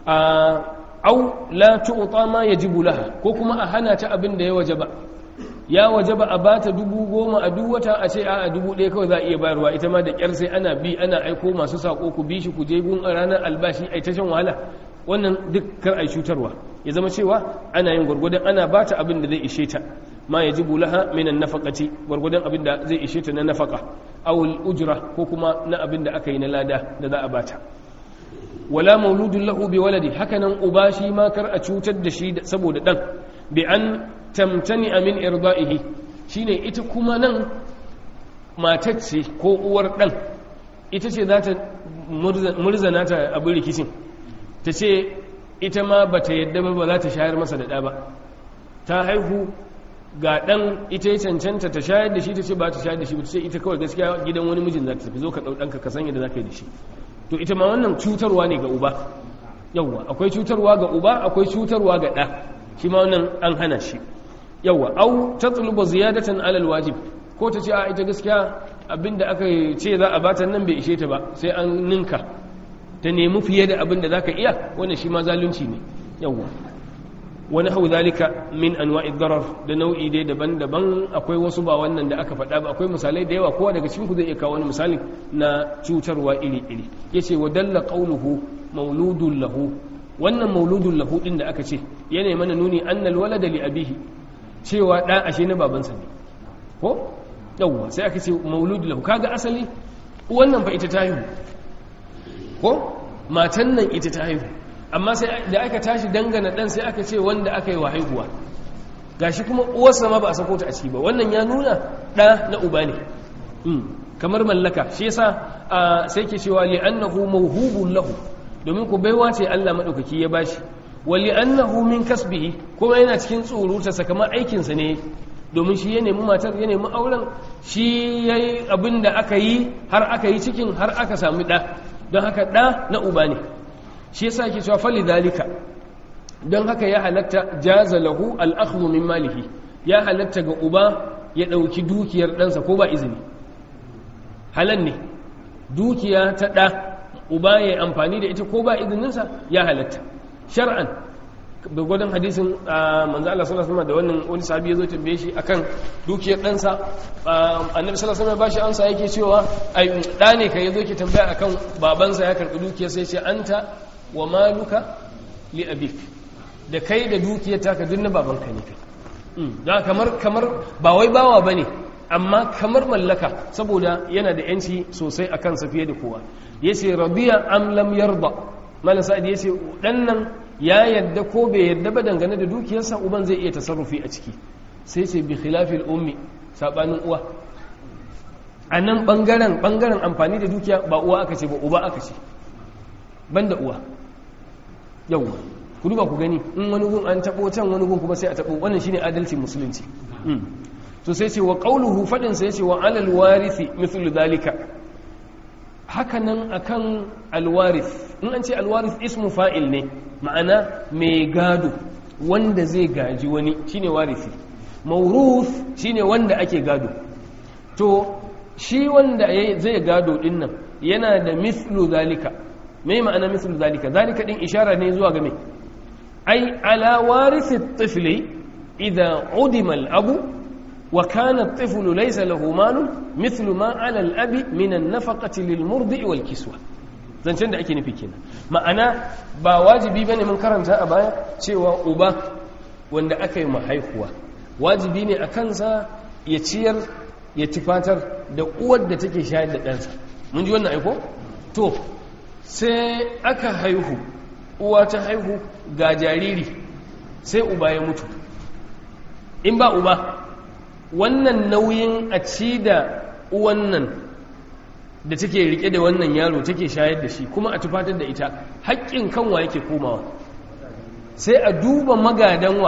au la tu'ta ma yajibu laha ko kuma a hana ta abin da ya wajaba a bata 10,000 a duk wata a ce a 1,000 kawai za a iya bayarwa ita ma da kyar sai ana aiko masu sako ku bi shi ku je gun ranar albashi ai ta shan wahala wannan duk kar ai cutarwa ya zama cewa ana yin gwargwadon ana bata abin da zai ishe ta ma yajibu laha min an-nafaqati gwargwadon abin da zai ishe ta na nafaqa aw al-ujra ko kuma na abin da aka yi na lada da za a bata wala mauludun lahu bi waladi hakanan uba shi ma kar a cutar da shi saboda dan bi an tamtani min irda'ihi shine ita kuma nan matar ce ko uwar dan ita ce za ta murzana ta abin rikicin ta ce ita ma ba ta yadda ba za ta shayar masa da ɗa ba ta haihu ga ɗan ita ya cancanta ta shayar da shi ta ce ba ta shayar da shi ba ta ce ita kawai gaskiya gidan wani mijin za ta tafi zo ka ɗau ɗanka ka san yadda za ka yi da shi to ita ma wannan cutarwa ne ga uba yawwa akwai cutarwa ga uba akwai cutarwa ga ɗa shi ma wannan an hana shi yawwa au ta tsuluba ziyadatan alal wajib ko ta ce a ita gaskiya abinda aka ce za a bata nan bai ishe ta ba sai an ninka ta nemi fiye da abin da za ka iya wanda shi ma zalunci ne yawwa wani hau zalika min anwa'i darar da nau'i dai daban-daban akwai wasu ba wannan da aka faɗa ba akwai misalai da yawa kowa daga cikin ku zai iya kawo wani misali na cutarwa iri-iri yace wa dalla qawluhu mauludun lahu wannan mauludun lahu din da aka ce yana mana nuni annal walada li abihi cewa da ashe na babansa ne ko yawwa sai aka ce mauludun lahu kaga asali wannan fa ita ta haihu ko matan nan ita ta haihu amma sai da aka tashi dangana ɗan sai aka ce wanda aka yi wa haihuwa gashi kuma uwarsa ma ba a sako ta a ciki ba. wannan ya nuna ɗa na uba ne kamar mallaka. shi yasa sai ke cewa li'annahu mawhubun lahu, domin ku baiwa ce Allah madaukaki ya bashi, wa li'annahu min kasbihi, kuma yana cikin tsuruta kamar aikinsa ne, domin shi ya nemi matar ya nemi auren, shi yayi abin da aka yi har aka yi cikin har aka samu ɗa, don haka ɗa na uba ne. shi yasa ke cewa fali dalika, don haka ya halatta jaza lahu al-akhdhu min malihi, ya halatta ga uba ya ɗauki dukiyar ɗansa ko ba izini. halal ne dukiya ta ɗa uba ya amfani da ita ko ba izininsa, ya halatta shar'an. da gwadon hadisin manzo Allah sallallahu alaihi wasallam da wannan wani sahabi yazo tambaye shi akan dukiyar ɗansa, annabi sallallahu alaihi wasallam ba shi amsa yake cewa ai ɗa ne kai yazo ke tambaya akan babansa ya karɓi dukiyar, sai ce anta wa maluka li abik, da kai da dukiyar taka duk na babanka ne kai. da kamar ba wai bawa bane, amma kamar mallaka, saboda yana da yanci sosai akan sa fiye da kowa. yace radiya am lam yarda, malam sa'id yace dan nan ya yadda ko bai yadda ba dangane da dukiyarsa, uban zai iya tasarrufi a ciki. sai ce bi khilafil ummi, sabanin uwa. a nan bangaren amfani da dukiya ba uwa aka ce ba uba aka ce, banda uwa. yawwa ku duba ku gani, in wani gun an tabo can wani gun kuma sai a tabo, wannan shine adalci musulunci. to sai ce wa qauluhu, fadin sai ce wa alal warithi mithlu dalika, hakanan akan alwarith. in an ce alwarith ismu fa'il ne, ma'ana mai gado, wanda zai gaji wani shine warithi. mawruth shine wanda ake gado. to shi wanda zai gado din nan yana da mithlu zalika. me ma'ana mithlu zalika? zalika din ishara ne zuwa ga me? ai ala warith at-tifli idha udima al-abu wa kana at-tiflu laysa lahu malun mithlu ma ala al-abi min an-nafaqati lil-murdi wal-kiswa. zancen da ake nufi kenan. ma'ana ba wajibi bane, mun karanta a baya cewa uba wanda aka yi mahaihuwa wajibi ne a kansa ya ciyar ya tifatar da uwar da take shayar da ɗansa. mun ji wannan aiko? to sai aka haihu, uwa ta haihu ga jariri, sai uba ya mutu. in ba uba, wannan nauyin a ci da uwan nan da take rike da wannan yaro take shayar da shi kuma a tufatar da ita, haƙƙin kanwa yake komawa. sai a duba magadan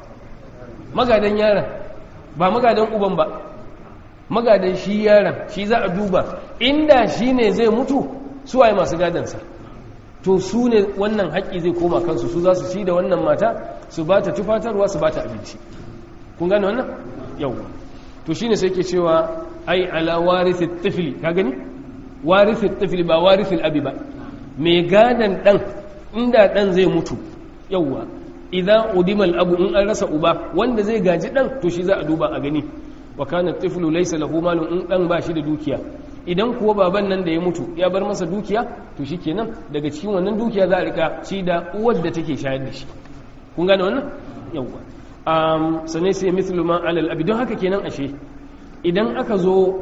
yaron, ba magadan uban ba, magadan shi yaron shi za a duba. inda shi ne zai mutu, su waye masu gadansa? to su ne wannan haƙƙi zai koma kansu, su za su ci da wannan mata, su ba ta tufatarwa, su ba ta abinci. kun gane wannan? yau to shine sai ke cewa ai ala warithit tifli, ka gani? warithit tifli ba warithil abi ba, mai gadan dan, inda dan zai mutu. yawwa idan udimal abu, in an rasa uba wanda zai gaji dan, to shi za a duba a gani. wa kana tiflu laysa lahu malun, in dan ba shi da dukiya. idan kuwa baban nan da ya mutu ya bar masa dukiya, to shikenan daga cikin wannan dukiya za a rika ci da uwar da take shayar da shi. kun gane wannan? yawwa sanai sai mithlu ma alal abi. don haka kenan ashe idan aka zo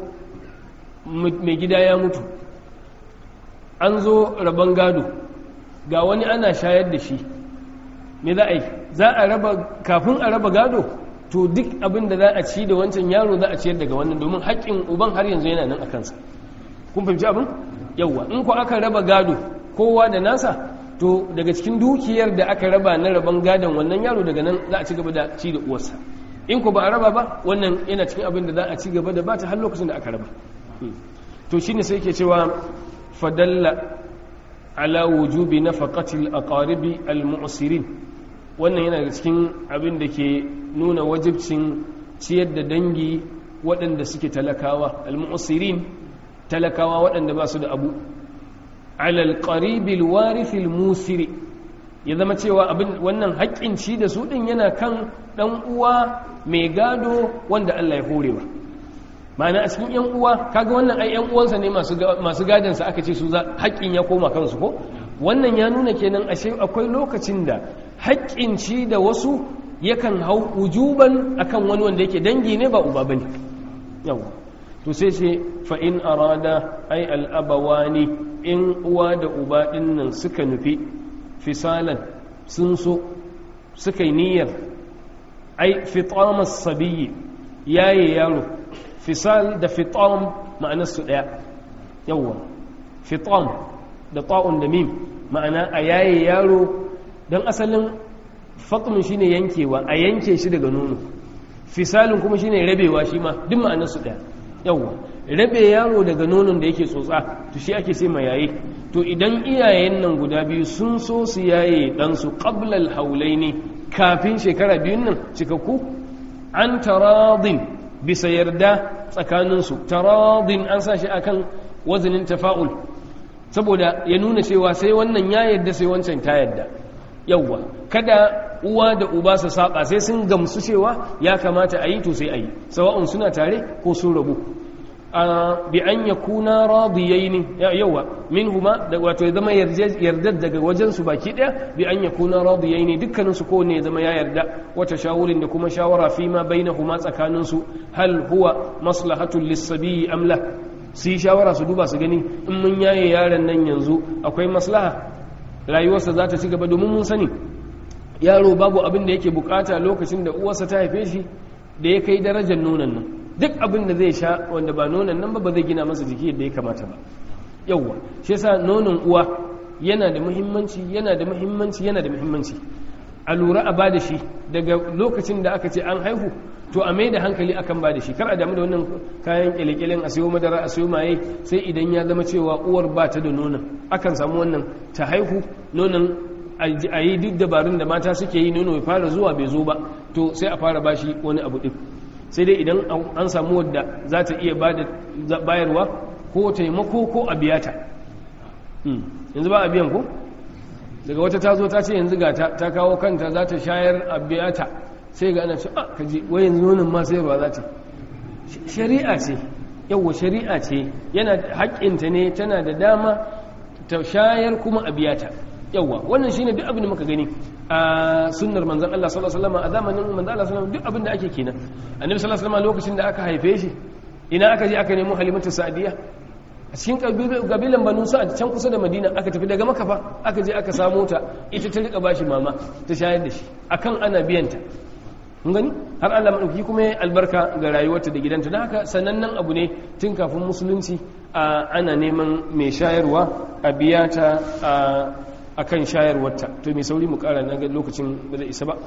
mai gida ya mutu, an zo rabon gado, ga wani ana shayar da shi, me za a yi? za a raba, kafin a raba gado, to duk abin da za a ci da wancan yaro za a ciyar daga wannan, domin haƙƙin uban har yanzu yana nan a kansa. kun fahimci abin? yawwa in ku aka raba gado kowa da nasa, to daga cikin dukiyar da aka raba na raban gadon wannan yaro, daga nan za a ci gaba da ci da uwarsa. in ku ba a raba ba, wannan yana cikin abin da za a ci gaba da bata har lokacin da aka raba. to shine sai ke cewa fadalla ala wujubi nafaqatil aqaribi almu'sirin. wannan yana daga cikin abin da ke nuna wajibcin ciyar da dangi waɗanda suke talakawa, almu'sirin, talakawa waɗanda ba su da abu. ala alqaribil warithil musiri, ya zama cewa abin wannan haƙƙin ci da su ɗin yana kan ɗan uwa mai gado wanda Allah ya horewa. ma'ana a cikin ‘yan uwa, kaga wannan ai ‘yan uwansa ne masu gadansa aka ce su haƙƙin ya koma kansu ko? wannan ya nuna kenan ashe akwai lokacin da haƙƙin ci da wasu yakan hau wujuban akan wani wanda yake dangi ne ba uba bane. yawa to sai ce fa in arada ai al'abawani, in uwa da uba ɗin nan suka nufi fisalan sun so suka yi niyyar ai fitamas sabiyyi yaye yaro fisal da fitam ma'anarsu daya yawwa fitam da ta'un da mim ma'ana a yaye yaro don asalin fatmin shine yankewa a yanke shi daga nono fisalin kuma shine rabewa shi ma duk ma'anarsu daya yawwa rabe yaro daga nonon da yake tsotsa to shi ake sai mai yaye to idan iyayen nan guda biyu sun so su yaye ɗansu qabla al-haulaini kafin shekara biyun nan cikakku an taradin bisa yarda tsakaninsu taradin an sa shi akan wazanin tafa'ul saboda ya nuna cewa sai wannan ya yarda sai wancan ta yarda yawwa kada uwa da uba su saba sai sun gamsu cewa ya kamata a yi to sai a yi sawa'un suna tare ko sun rabu bi an yakuna radiyaini yawa minhuma da wato ya zama yarda daga wajen su baki daya bi an yakuna radiyaini dukkanin su kowanne ya zama ya yarda wata shawurin da kuma shawara fi ma bainahuma tsakanin su hal huwa maslahatul lis-sabi am la su shawara su duba su gani in mun yaye yaron nan yanzu akwai maslaha rayuwarsa za ta ci gaba domin mun sani yaro babu abin da yake bukata lokacin da uwarsa ta haife shi da ya kai darajar nonon nan duk abin da zai sha wanda ba nonon nan ba zai gina masa jiki yadda ya kamata ba yawwa shi yasa nonon uwa yana da muhimmanci yana da muhimmanci yana da muhimmanci a lura a bada shi daga lokacin da aka ce an haihu to a mai da hankali akan bada shi kar a damu da wannan kayan kyalekyalen a sayo madara a sayo maye sai idan ya zama cewa uwar ba ta da nonon akan samu wannan ta haihu nonon a yi duk dabarun da mata suke yi nono ya fara zuwa bai zo ba to sai a fara bashi wani abu din sai dai idan an samu wadda za ta iya bayarwa ko taimako ko a biyata yanzu ba a biyan ko daga wata ta zo ta ce yanzu ga ta kawo kanta za ta shayar a biyata sai ga ana ce a kaji wai yanzu nonin ma sayarwa za ta shari'a ce yawwa shari'a ce yana haƙƙinta ne tana da dama ta shayar kuma a biyata yawwa wannan shine duk abin da muka gani a sunnar manzon Allah sallallahu alaihi wasallam a zamanin manzon Allah sallallahu alaihi wasallam duk abin da ake kenan annabi sallallahu alaihi wasallam lokacin da aka haife shi ina aka je aka nemo halimatu sa'diya a cikin kabilan banu sa'ad can kusa da madina aka tafi daga maka fa aka je aka samu ta ita ta rika bashi mama ta shayar da shi akan ana biyanta mun gani har Allah madauki kuma ya albarka ga rayuwarta da gidanta don haka sanannen abu ne tun kafin musulunci ana neman mai shayarwa a biyata a kan shayarwarta to mai sauri mu kara na lokacin ba zai isa ba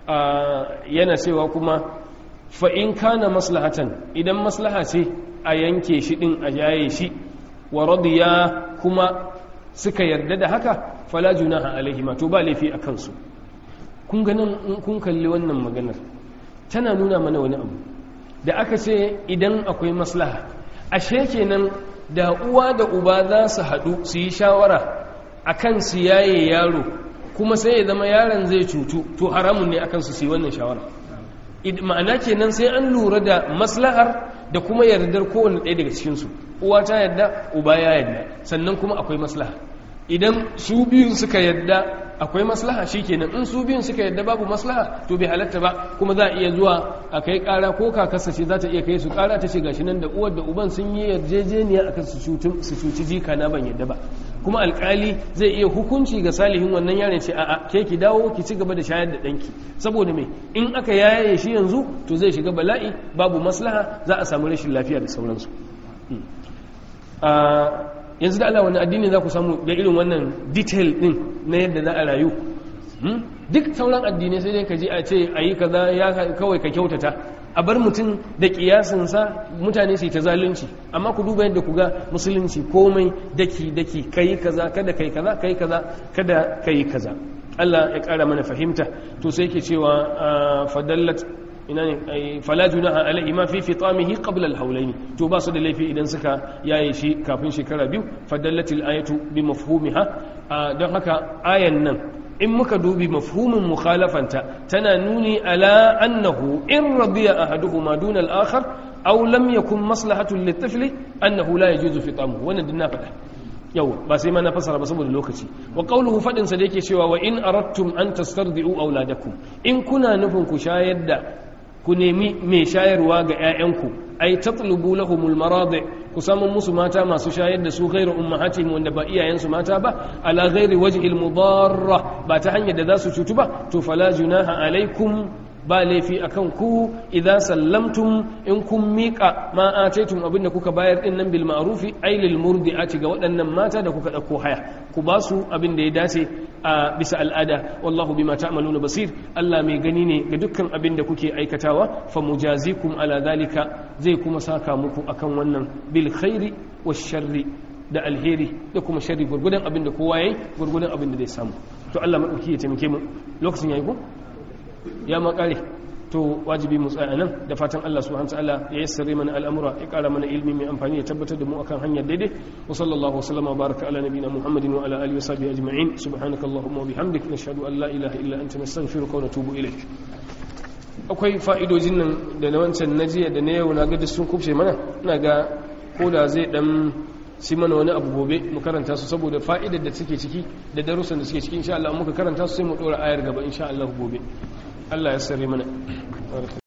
yana cewa kuma fa'in kana maslahatan idan maslaha ce a yanke shi ɗin a yaye shi wa radiya kuma suka yarda da haka fala junaha alaihima to ba laifi a kansu kun ganin kun kalli wannan maganar tana nuna mana wani abu da aka ce idan akwai maslaha ashe kenan da uwa da uba za su haɗu su yi shawara akan su yaye yaro kuma sai ya zama yaron zai cutu to haramun ne akan su yi wannan shawara ma'ana kenan sai an lura da maslahar da kuma yardar kowane ɗaya daga cikinsu uwa ta yarda uba ya yarda sannan kuma akwai maslaha idan su biyun suka yarda akwai maslaha shikenan in su biyun suka yarda babu maslaha to bai halatta ba kuma za a iya zuwa a kai kara ko kakarsa ce za ta iya kai su kara ta ce gashi nan da uwar da uban sun yi yarjejeniya akan su cuci jika na ban yarda ba kuma alkali zai iya hukunci ga salihin wannan yaron ce a'a ke ki dawo ki ci gaba da shayar da danki saboda me in aka yaye shi yanzu to zai shiga bala'i babu maslaha za a samu rashin lafiya da sauransu yanzu da Allah wani addini za ku samu da irin wannan detail din na yadda za a rayu duk sauran addinai sai dai ka ji a ce a yi kaza ya kawai ka kyautata a bar mutum da kiyasinsa mutane su yi ta zalunci amma ku duba yadda ku ga musulunci komai daki kai kaza kada kai kaza kai kaza kada kai kaza Allah ya kara mana fahimta to sai ke cewa fadallat ina ne fala junaha alaihi ma fi fitamihi qabla al-hawlayn to ba su da laifi idan suka yaye shi kafin shekara biyu fadallatil ayatu bi mafhumiha don haka ayan nan in muka dubi mafhumin mukhalafanta tana nuni ala annahu in radiya ahaduhuma duna al-akhar aw lam yakun maslahatun lit-tifli annahu la yajuzu fitamuhu wannan din na faɗa yau ba sai ma na fasara ba saboda lokaci wa qawluhu fadin sa da yake cewa wa in aradtum an tastardi'u auladakum in kuna nufin ku shayar da ku nemi mai shayarwa ga 'ya'yanku ai tatlubu lahumul maradi ku samu musu mata masu shayar da su ghairu ummahatihim wanda ba iyayensu mata ba ala ghairi wajhil mudarra ba ta hanyar da za su cutu ba to fala junaha alaikum ba laifi akan ku idan sallamtum in kun miƙa ma ataitum abinda kuka bayar din nan bil ma'rufi ay lil murdi'ati ga waɗannan mata da kuka dauko haya ku ba su abin da ya dace a bisa al'ada wallahu bima ta'maluna basir Allah mai gani ne ga dukkan abin da kuke aikatawa fa mujazikum ala zalika zai kuma saka muku akan wannan bil khairi wash sharri da alheri da kuma sharri gurgudan abin da kowa yayi gurgudan abin da zai samu to Allah madauki ya taimake mu lokacin yayi ko ya makare to wajibi mu tsaya nan da fatan Allah subhanahu wataala ya yassare mana al'amura ya kara mana ilmi mai amfani ya tabbatar da mu akan hanyar daidai wa sallallahu wasallama baraka ala nabiyina muhammadin wa ala alihi wa sahbihi ajma'in subhanakallahumma wa bihamdik nashhadu an la ilaha illa anta nastaghfiruka wa natubu ilaik akwai fa'idojin nan da na wancan najiya da na yau na ga sun kubce mana ina ga koda zai dan shi mana wani abu gobe mu karanta su saboda fa'idar da suke ciki da darussan da suke ciki insha Allah muka karanta su sai mu dora ayar gaba insha Allah gobe Allah ya sare mana